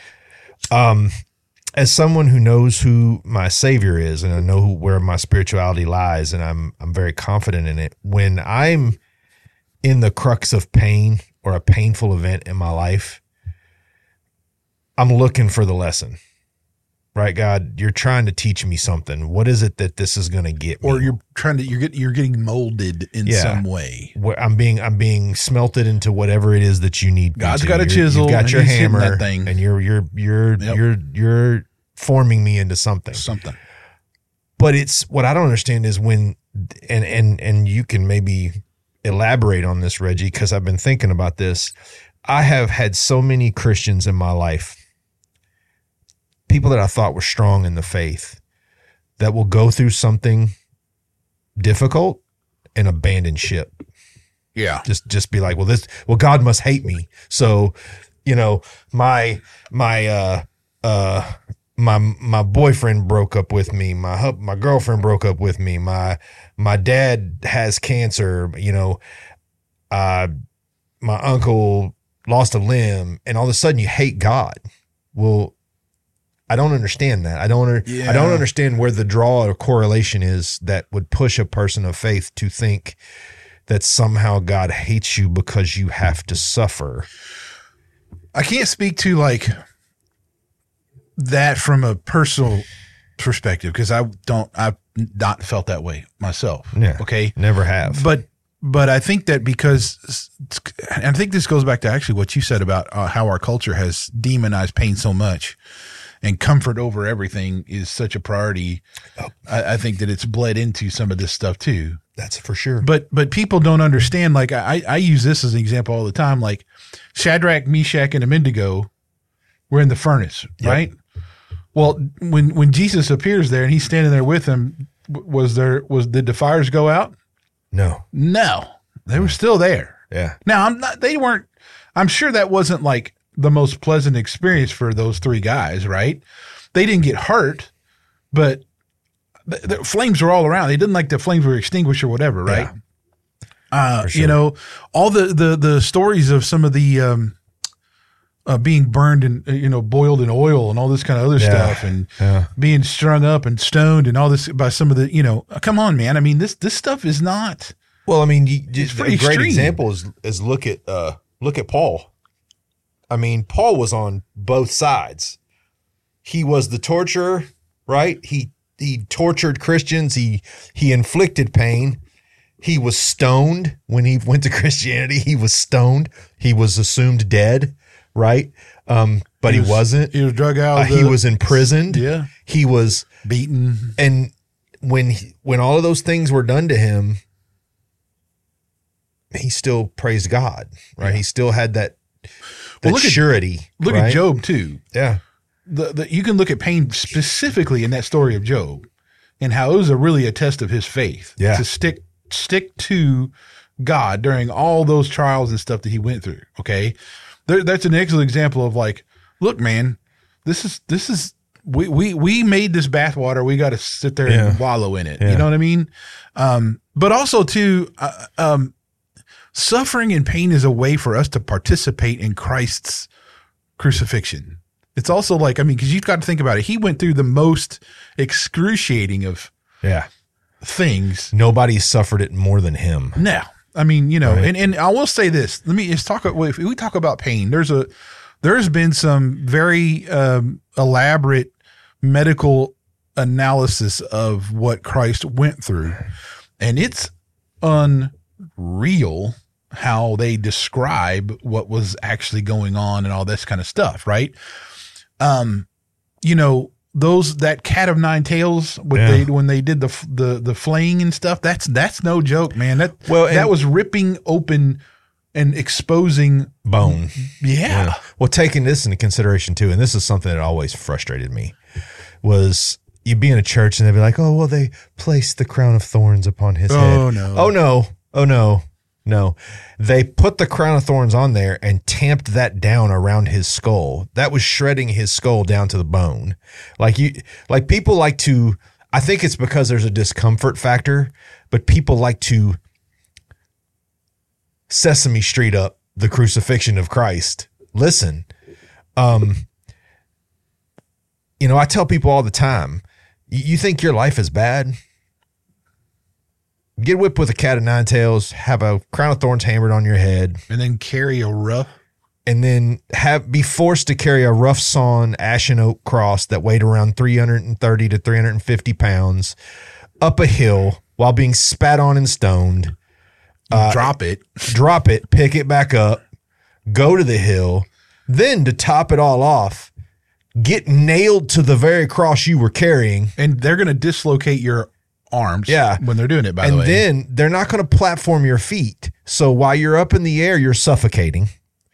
S1: As someone who knows who my Savior is, and I know where my spirituality lies, and I'm very confident in it, when I'm in the crux of pain or a painful event in my life, I'm looking for the lesson. Right, God, you're trying to teach me something. What is it that this is going to get me?
S2: Or you're getting molded in some way.
S1: I'm being smelted into whatever it is that you need.
S2: God's got a chisel.
S1: You've got your hammer,
S2: that thing.
S1: and you're forming me into something. But it's what I don't understand is when, and you can maybe elaborate on this, Reggie, because I've been thinking about this. I have had so many Christians in my life, people that I thought were strong in the faith, that will go through something difficult and abandon ship.
S2: Yeah.
S1: Just be like, well, God must hate me. So, my boyfriend broke up with me. My girlfriend broke up with me. My dad has cancer. My uncle lost a limb, and all of a sudden you hate God. Well, I don't understand that. I don't understand where the draw or correlation is that would push a person of faith to think that somehow God hates you because you have to suffer.
S2: I can't speak to like that from a personal perspective because I've not felt that way myself.
S1: Yeah.
S2: Okay.
S1: Never have.
S2: But I think that because, and I think this goes back to actually what you said about how our culture has demonized pain so much. And comfort over everything is such a priority. Oh. I think that it's bled into some of this stuff too.
S1: That's for sure.
S2: But people don't understand. Like I use this as an example all the time. Like Shadrach, Meshach, and Abednego were in the furnace, right? Well, when Jesus appears there and he's standing there with them, did the fires go out?
S1: No,
S2: they were still there.
S1: Yeah.
S2: Now I'm sure that wasn't like the most pleasant experience for those three guys, right? They didn't get hurt, but the flames were all around. They didn't like the flames were extinguished or whatever, right? Yeah. Sure. All the stories of some of the being burned and boiled in oil and all this kind of other stuff, and being strung up and stoned and all this by some of the come on, man. I mean, this stuff is not.
S1: Well, I mean,
S2: it's
S1: a
S2: pretty
S1: great
S2: extreme.
S1: example is look at Paul. I mean, Paul was on both sides. He was the torturer, right? He tortured Christians. He inflicted pain. He was stoned when he went to Christianity. He was stoned. He was assumed dead, right? But he wasn't.
S2: He was drug out.
S1: He was imprisoned.
S2: Yeah.
S1: He was
S2: beaten.
S1: And when all of those things were done to him, he still praised God, right? Yeah. He still had that that
S2: look
S1: surety.
S2: Look
S1: right?
S2: at Job too.
S1: Yeah.
S2: You can look at pain specifically in that story of Job and how it was really a test of his faith.
S1: Yeah.
S2: To stick to God during all those trials and stuff that he went through. Okay. That's an excellent example of like, look, man, this is we made this bathwater. We got to sit there and wallow in it.
S1: Yeah.
S2: You know what I mean? But also too, suffering and pain is a way for us to participate in Christ's crucifixion. It's also like, I mean, because you've got to think about it. He went through the most excruciating of things.
S1: Nobody suffered it more than him.
S2: Now, I mean, you know,
S1: Right.
S2: and I will say this. Let me just talk. If we talk about pain, there's been some very elaborate medical analysis of what Christ went through, and it's unreal how they describe what was actually going on and all this kind of stuff, right? You know, that cat of nine tails when they did the flaying and stuff, that's no joke, man. That was ripping open and exposing
S1: Bone.
S2: Yeah.
S1: Well, taking this into consideration too, and this is something that always frustrated me, was you'd be in a church and they'd be like, oh, well, they placed the crown of thorns upon his head.
S2: Oh, no.
S1: Oh, no. Oh, no. No, they put the crown of thorns on there and tamped that down around his skull. That was shredding his skull down to the bone. Like people like to, I think it's because there's a discomfort factor, but people like to Sesame Street up the crucifixion of Christ. Listen, you know, I tell people all the time, you think your life is bad? Get whipped with a cat of nine tails, have a crown of thorns hammered on your head,
S2: and then carry a rough,
S1: and then be forced to carry a rough sawn ashen oak cross that weighed around 330 to 350 pounds up a hill while being spat on and stoned.
S2: drop it,
S1: Pick it back up, go to the hill, then to top it all off, get nailed to the very cross you were carrying.
S2: and they're going to dislocate your arms when they're doing it, by the way.
S1: And then they're not going to platform your feet. So while you're up in the air, you're suffocating.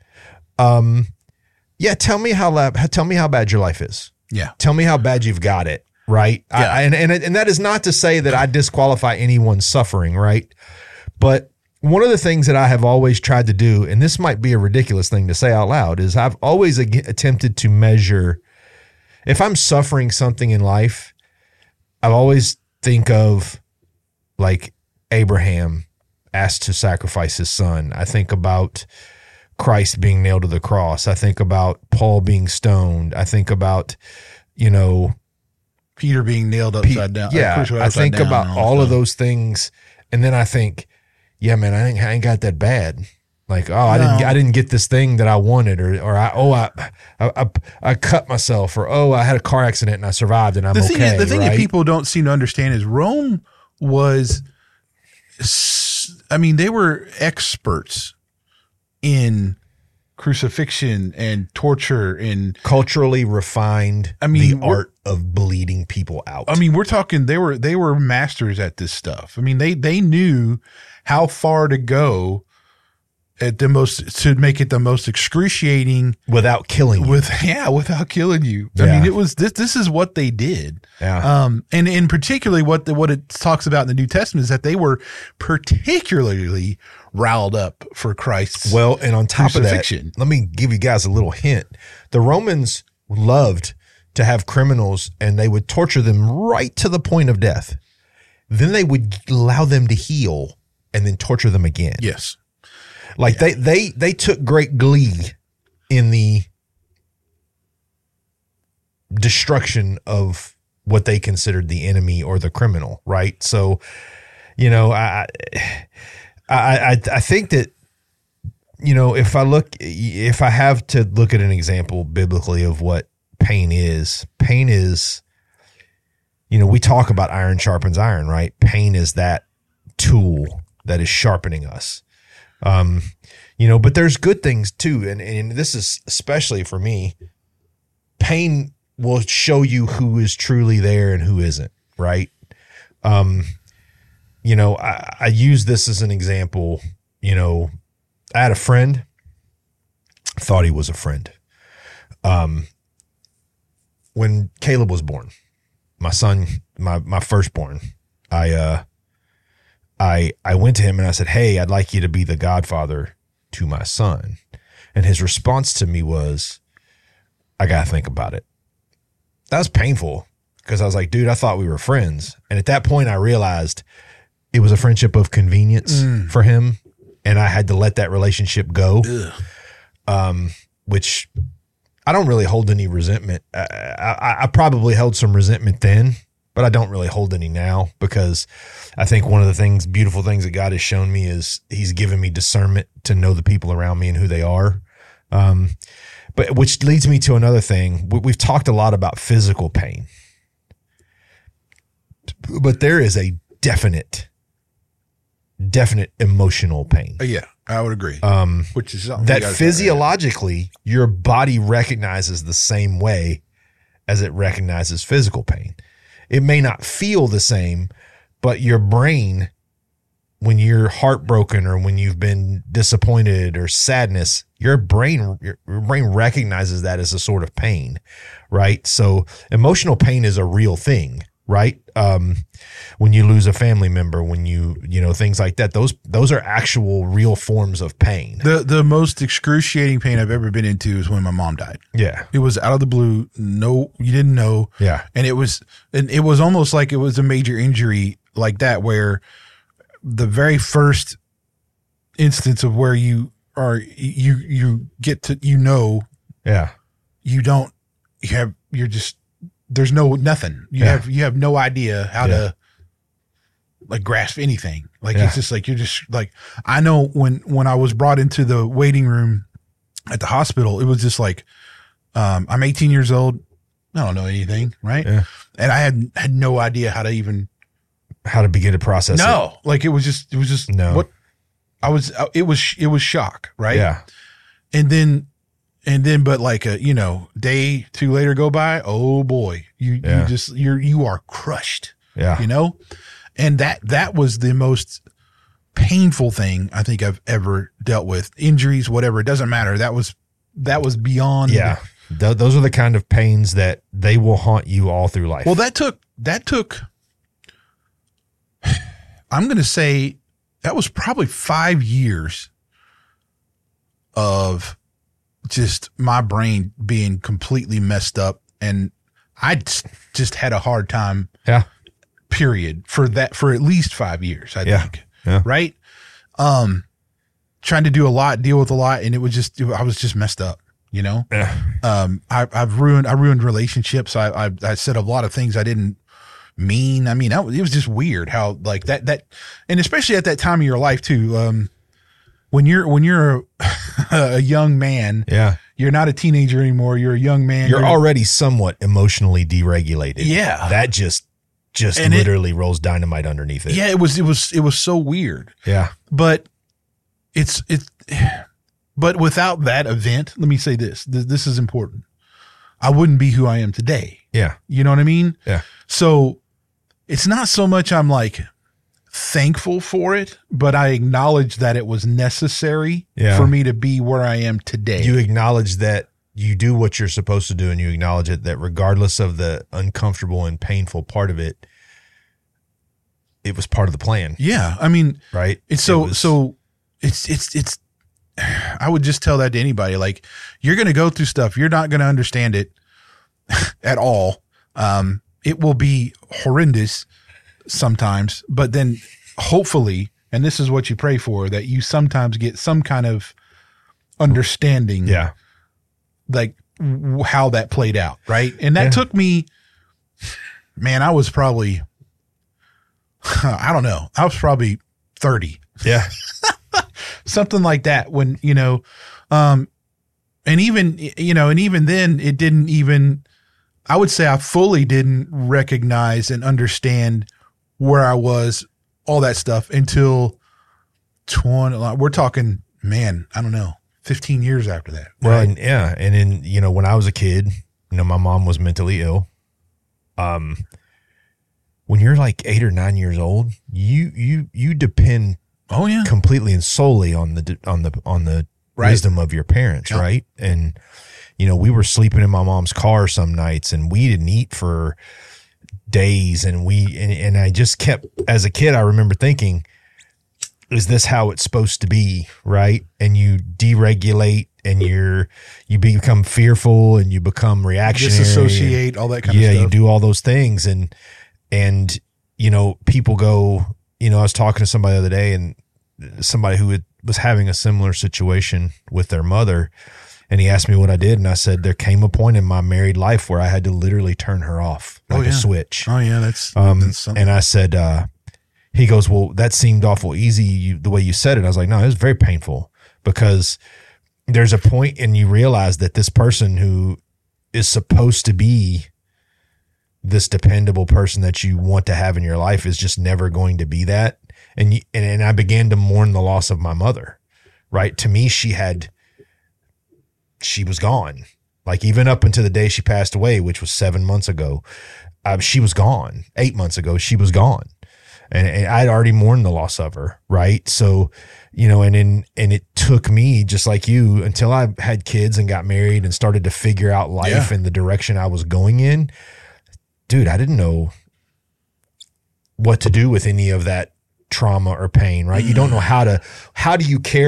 S1: Tell me how bad your life is.
S2: Yeah.
S1: Tell me how bad you've got it, right?
S2: Yeah.
S1: And that is not to say that I disqualify anyone's suffering, right? But one of the things that I have always tried to do, and this might be a ridiculous thing to say out loud, is I've always attempted to measure if I'm suffering something in life. I've always think of like Abraham asked to sacrifice his son. I think about Christ being nailed to the cross. I think about Paul being stoned. I think about, you know,
S2: Peter being nailed upside down.
S1: Yeah, I think about all of those things, and then I think, yeah, man, I ain't got that bad. Like, I didn't get this thing that I wanted, or I cut myself, or I had a car accident and I survived and I'm okay.
S2: The thing that people don't seem to understand is Rome was, I mean, they were experts in crucifixion and torture and
S1: culturally refined.
S2: I mean,
S1: the art of bleeding people out.
S2: I mean, we're talking they were masters at this stuff. I mean, they knew how far to go at the most to make it the most excruciating
S1: without killing you.
S2: Without killing you. I mean, it was this is what they did.
S1: Yeah.
S2: And in particularly what it talks about in the New Testament is that they were particularly riled up for Christ's
S1: and on top of that, let me give you guys a little hint. The Romans loved to have criminals and they would torture them right to the point of death. Then they would allow them to heal and then torture them again.
S2: Yes.
S1: Like they took great glee in the destruction of what they considered the enemy or the criminal, right? So, you know, I think that, you know, if I have to look at an example biblically of what pain is, you know, we talk about iron sharpens iron, right? Pain is that tool that is sharpening us. You know, but there's good things too. And this is especially for me, pain will show you who is truly there and who isn't, right? You know, I use this as an example. You know, I had a friend thought he was a friend. When Caleb was born, my son, my firstborn, I went to him and I said, "Hey, I'd like you to be the godfather to my son." And his response to me was, "I got to think about it." That was painful because I was like, dude, I thought we were friends. And at that point I realized it was a friendship of convenience for him. And I had to let that relationship go, which I don't really hold any resentment. I probably held some resentment then, but I don't really hold any now because I think one of the beautiful things that God has shown me is he's given me discernment to know the people around me and who they are. But which leads me to another thing. We've talked a lot about physical pain, but there is a definite emotional pain.
S2: Yeah, I would agree. Which is something
S1: that physiologically your body recognizes the same way as it recognizes physical pain. It may not feel the same, but your brain, when you're heartbroken or when you've been disappointed or sadness, your brain recognizes that as a sort of pain, right? So emotional pain is a real thing, right? When you lose a family member, when you things like that, those are actual real forms of pain.
S2: The most excruciating pain I've ever been into is when my mom died.
S1: Yeah.
S2: It was out of the blue. No, you didn't know.
S1: Yeah.
S2: And it was almost like it was a major injury like that, where the very first instance of where you get to,
S1: yeah,
S2: there's nothing. You have no idea how to like grasp anything. Like it's just like, you're just like, I know when I was brought into the waiting room at the hospital, it was just like, I'm 18 years old. I don't know anything. Right.
S1: Yeah.
S2: And I had no idea how to
S1: begin to process it.
S2: No, like it was just
S1: no.
S2: What I was, it was shock. Right.
S1: Yeah.
S2: And then, but like day 2 later go by. Oh boy. You are crushed.
S1: Yeah.
S2: And that was the most painful thing I think I've ever dealt with. Injuries, whatever, it doesn't matter. That was beyond.
S1: Yeah. Those are the kind of pains that they will haunt you all through life.
S2: Well, that took, I'm going to say that was probably 5 years of just my brain being completely messed up. And I just had a hard time.
S1: Yeah.
S2: Period. For at least 5 years, I think.
S1: Yeah.
S2: Right. Trying to do a lot, deal with a lot. And I was just messed up, Yeah. I ruined relationships. I said a lot of things I didn't mean. I mean, it was just weird how like that, and especially at that time of your life too. When you're a young man,
S1: yeah,
S2: you're not a teenager anymore. You're a young man.
S1: You're already somewhat emotionally deregulated.
S2: Yeah.
S1: That just and literally rolls dynamite underneath it.
S2: Yeah. It was so weird.
S1: Yeah.
S2: But but without that event, let me say this is important. I wouldn't be who I am today.
S1: Yeah.
S2: You know what I mean?
S1: Yeah.
S2: So it's not so much I'm like thankful for it, but I acknowledge that it was necessary for me to be where I am today.
S1: You acknowledge that you do what you're supposed to do, and you acknowledge it, that regardless of the uncomfortable and painful part of it, it was part of the plan.
S2: Yeah. I mean,
S1: right.
S2: It's it's I would just tell that to anybody. Like, you're going to go through stuff. You're not going to understand it at all. It will be horrendous sometimes, but then hopefully, and this is what you pray for, that you sometimes get some kind of understanding.
S1: Yeah.
S2: Like how that played out. Right. And that took me, man, I was probably, I don't know. I was probably 30.
S1: Yeah.
S2: Something like that when, and even then it didn't even, I would say I fully didn't recognize and understand where I was, all that stuff until we're talking, man, I don't know, 15 years after that.
S1: Well,
S2: right?
S1: And then, when I was a kid, my mom was mentally ill. When you're like 8 or 9 years old, you depend completely and solely on the wisdom of your parents, right? And, you know, we were sleeping in my mom's car some nights and we didn't eat for days. And and I just kept, as a kid, I remember thinking, is this how it's supposed to be? Right. And you deregulate and you become fearful and you become reactionary.
S2: Disassociate, all that kind of stuff.
S1: Yeah, you do all those things. And, you know, people go, you know, I was talking to somebody the other day and somebody who was having a similar situation with their mother. And he asked me what I did. And I said, there came a point in my married life where I had to literally turn her off like a switch.
S2: Oh yeah. That's something.
S1: And I said, he goes, well, that seemed awful easy. The way you said it. I was like, no, it was very painful because there's a point and you realize that this person who is supposed to be this dependable person that you want to have in your life is just never going to be that. And I began to mourn the loss of my mother, right? To me, she was gone. Like even up until the day she passed away, which was 7 months ago, she was gone. 8 months ago, she was gone. And I'd already mourned the loss of her. Right. So, you know, and it took me just like you until I had kids and got married and started to figure out life and the direction I was going in. Dude, I didn't know what to do with any of that trauma or pain, right? You don't know how do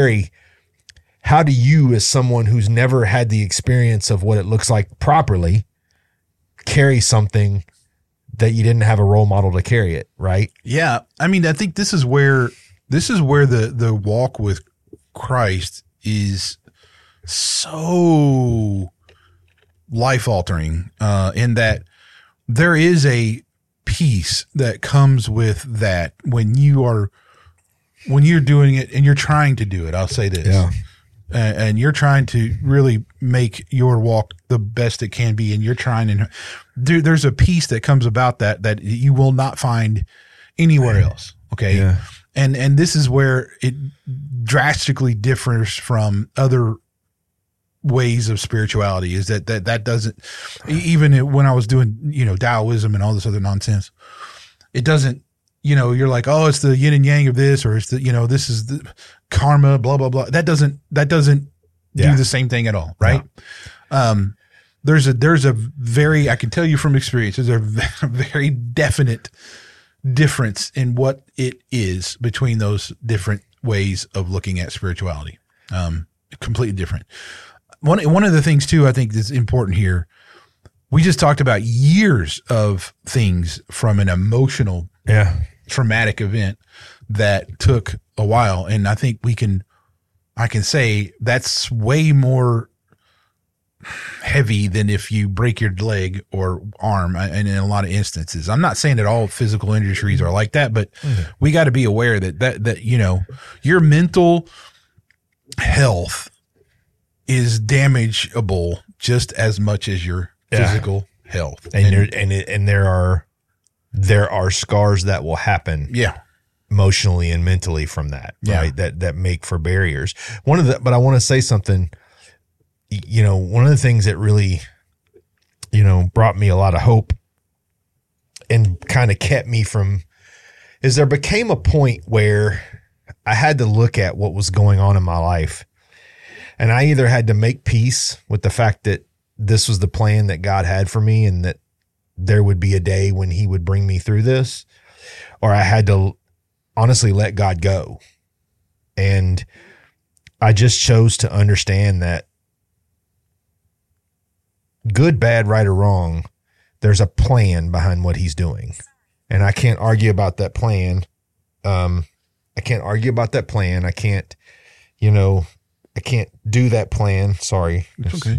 S1: you as someone who's never had the experience of what it looks like properly carry something that you didn't have a role model to carry it, right?
S2: Yeah. I mean, I think this is where the walk with Christ is so life altering, in that there is a peace that comes with that when you're doing it and you're trying to do it. I'll say this.
S1: Yeah.
S2: And you're trying to really make your walk the best it can be. And you're trying to, there's a peace that comes about that you will not find anywhere else. Okay.
S1: Yeah.
S2: And this is where it drastically differs from other ways of spirituality, is that doesn't, even when I was doing, you know, Taoism and all this other nonsense, it doesn't, you know, you're like, oh, it's the yin and yang of this, or it's the, you know, this is the karma, blah, blah, blah. That doesn't do the same thing at all. Right. Yeah. There's a very, I can tell you from experience, there's a very definite difference in what it is between those different ways of looking at spirituality. Completely different. One of the things too, I think is important here. We just talked about years of things from an emotional, traumatic event that took a while. And I think I can say that's way more heavy than if you break your leg or arm. And in a lot of instances, I'm not saying that all physical injuries are like that, but we got to be aware that, you know, your mental health is damageable just as much as your physical health.
S1: And there are scars that will happen.
S2: Yeah.
S1: Emotionally and mentally from that, right? That make for barriers. But I want to say something, you know, one of the things that really, you know, brought me a lot of hope and kind of kept me from, is there became a point where I had to look at what was going on in my life. And I either had to make peace with the fact that this was the plan that God had for me and that there would be a day when he would bring me through this, or I had to honestly let God go. And I just chose to understand that good, bad, right, or wrong, there's a plan behind what he's doing. And I can't argue about that plan. I can't, you know, I can't do that plan. Sorry.
S2: It's okay.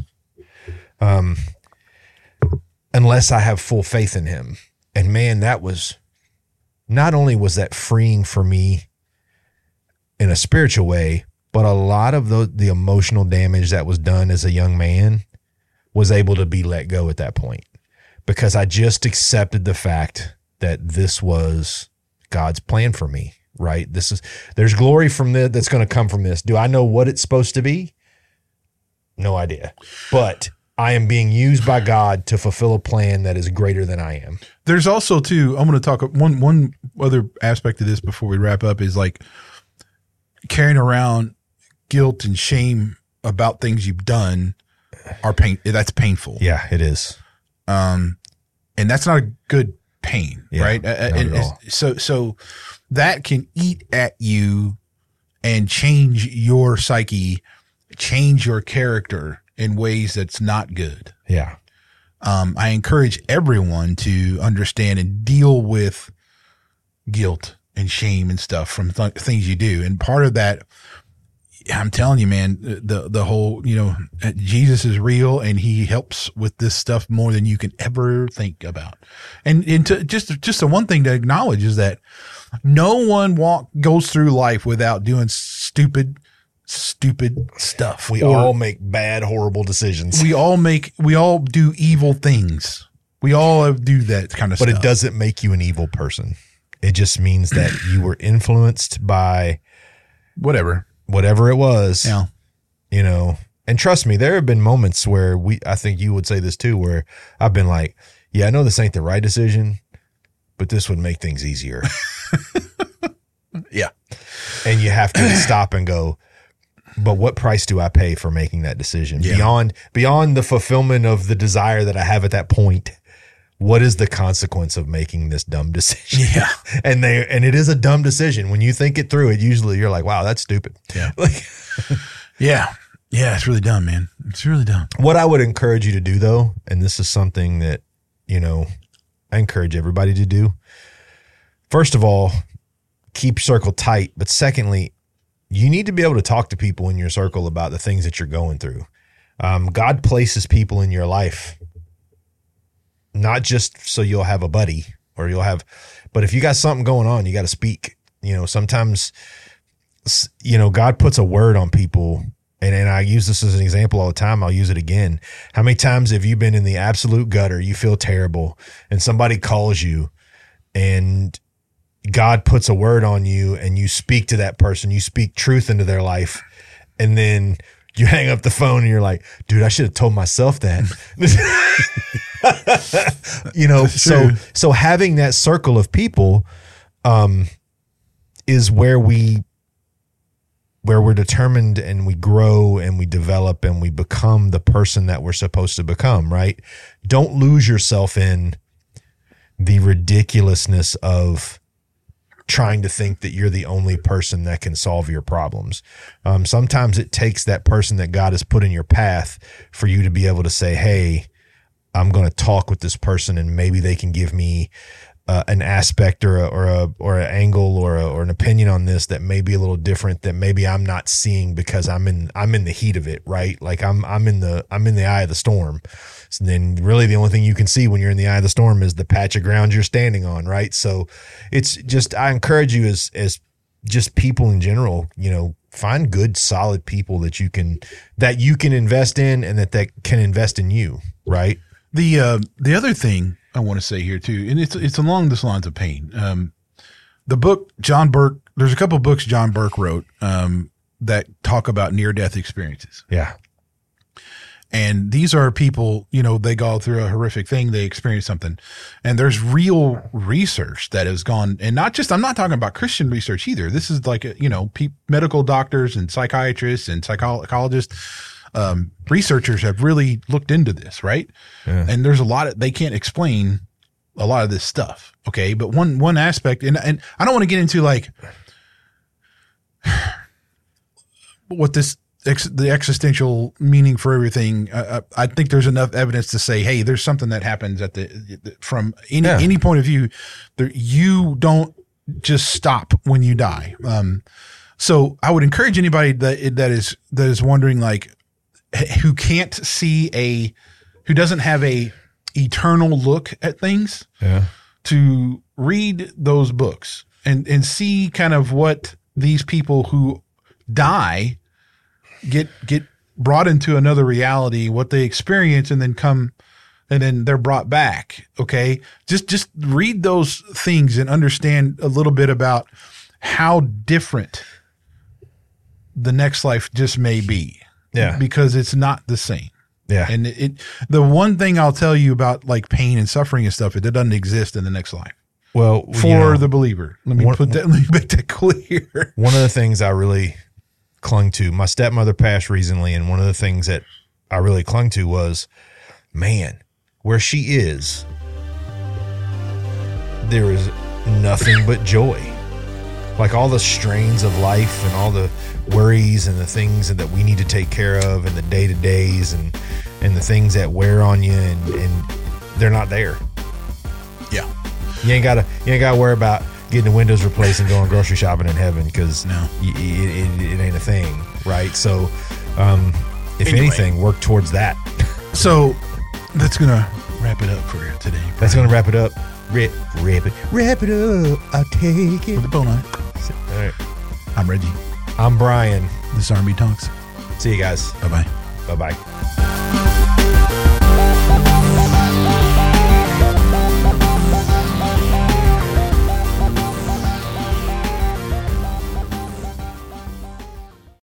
S1: Unless I have full faith in him. And man, not only was that freeing for me in a spiritual way, but a lot of the emotional damage that was done as a young man was able to be let go at that point, because I just accepted the fact that this was God's plan for me, right? There's glory from that's going to come from this. Do I know what it's supposed to be? No idea. But I am being used by God to fulfill a plan that is greater than I am.
S2: There's also too, I'm going to talk one other aspect of this before we wrap up, is like carrying around guilt and shame about things you've done are that's painful.
S1: Yeah, it is.
S2: And that's not a good pain, right?
S1: Not at all.
S2: So that can eat at you and change your psyche, change your character in ways that's not good.
S1: Yeah.
S2: I encourage everyone to understand and deal with guilt and shame and stuff from things you do. And part of that, I'm telling you, man, the whole, Jesus is real and he helps with this stuff more than you can ever think about. And just the one thing to acknowledge is that no one goes through life without doing stupid stuff.
S1: We all make bad, horrible decisions.
S2: We all do evil things. We all do that kind of stuff.
S1: But it doesn't make you an evil person. It just means that you were influenced by whatever it was.
S2: Yeah.
S1: And trust me, there have been moments where I think you would say this too, where I've been like, yeah, I know this ain't the right decision, but this would make things easier.
S2: Yeah.
S1: And you have to stop and go, but what price do I pay for making that decision?
S2: Yeah.
S1: Beyond the fulfillment of the desire that I have at that point, what is the consequence of making this dumb decision?
S2: Yeah.
S1: And it is a dumb decision. When you think it through, usually you're like, wow, that's stupid.
S2: Yeah. Yeah. Yeah. It's really dumb, man. It's really dumb.
S1: What I would encourage you to do though, and this is something that, I encourage everybody to do. First of all, keep your circle tight. But secondly, you need to be able to talk to people in your circle about the things that you're going through. God places people in your life, not just so you'll have a buddy but if you got something going on, you got to speak. Sometimes, God puts a word on people. And I use this as an example all the time. I'll use it again. How many times have you been in the absolute gutter? You feel terrible and somebody calls you and God puts a word on you and you speak to that person. You speak truth into their life. And then you hang up the phone and you're like, dude, I should have told myself that. So having that circle of people is where we're determined and we grow and we develop and we become the person that we're supposed to become, right? Don't lose yourself in the ridiculousness of trying to think that you're the only person that can solve your problems. Sometimes it takes that person that God has put in your path for you to be able to say, hey, I'm going to talk with this person and maybe they can give me an aspect or an angle or an opinion on this that may be a little different that maybe I'm not seeing because I'm in the heat of it, right? Like I'm in the eye of the storm. So then really the only thing you can see when you're in the eye of the storm is the patch of ground you're standing on, right? So it's just, I encourage you as just people in general, find good, solid people that you can invest in and that can invest in you, right?
S2: The other thing I want to say here too, and it's along the lines of pain. The book John Burke, there's a couple of books John Burke wrote that talk about near-death experiences.
S1: Yeah.
S2: And these are people, they go through a horrific thing, they experience something. And there's real research that has gone, and I'm not talking about Christian research either. This is like, medical doctors and psychiatrists and psychologists. Researchers have really looked into this, right? Yeah. And there's they can't explain a lot of this stuff. Okay. But one aspect, and I don't want to get into like what the existential meaning for everything. I think there's enough evidence to say, hey, there's something that happens from any point of view. You don't just stop when you die. So I would encourage anybody that is wondering, like, who can't see who doesn't have a eternal look at things, to read those books and see kind of what these people who die get brought into another reality, what they experience, and then they're brought back. Okay. Just read those things and understand a little bit about how different the next life just may be.
S1: Yeah.
S2: Because it's not the same.
S1: Yeah.
S2: And the one thing I'll tell you about like pain and suffering and stuff, it doesn't exist in the next life.
S1: Well,
S2: for the believer. Let me make that clear.
S1: One of the things I really clung to. My stepmother passed recently, and one of the things that I really clung to was, man, where she is, there is nothing but joy. Like all the strains of life and all the worries and the things that we need to take care of and the day-to-days and the things that wear on you and they're not there.
S2: Yeah.
S1: You ain't gotta worry about getting the windows replaced and going grocery shopping in heaven, because
S2: No.
S1: it ain't a thing, right? So if anything, work towards that.
S2: So that's gonna wrap it up for today.
S1: That's gonna wrap it up. Wrap it up. I'll take it.
S2: With the bone on it.
S1: All right.
S2: I'm Reggie.
S1: I'm Brian.
S2: This is R&B Talks.
S1: See you guys.
S2: Bye-bye.
S1: Bye-bye.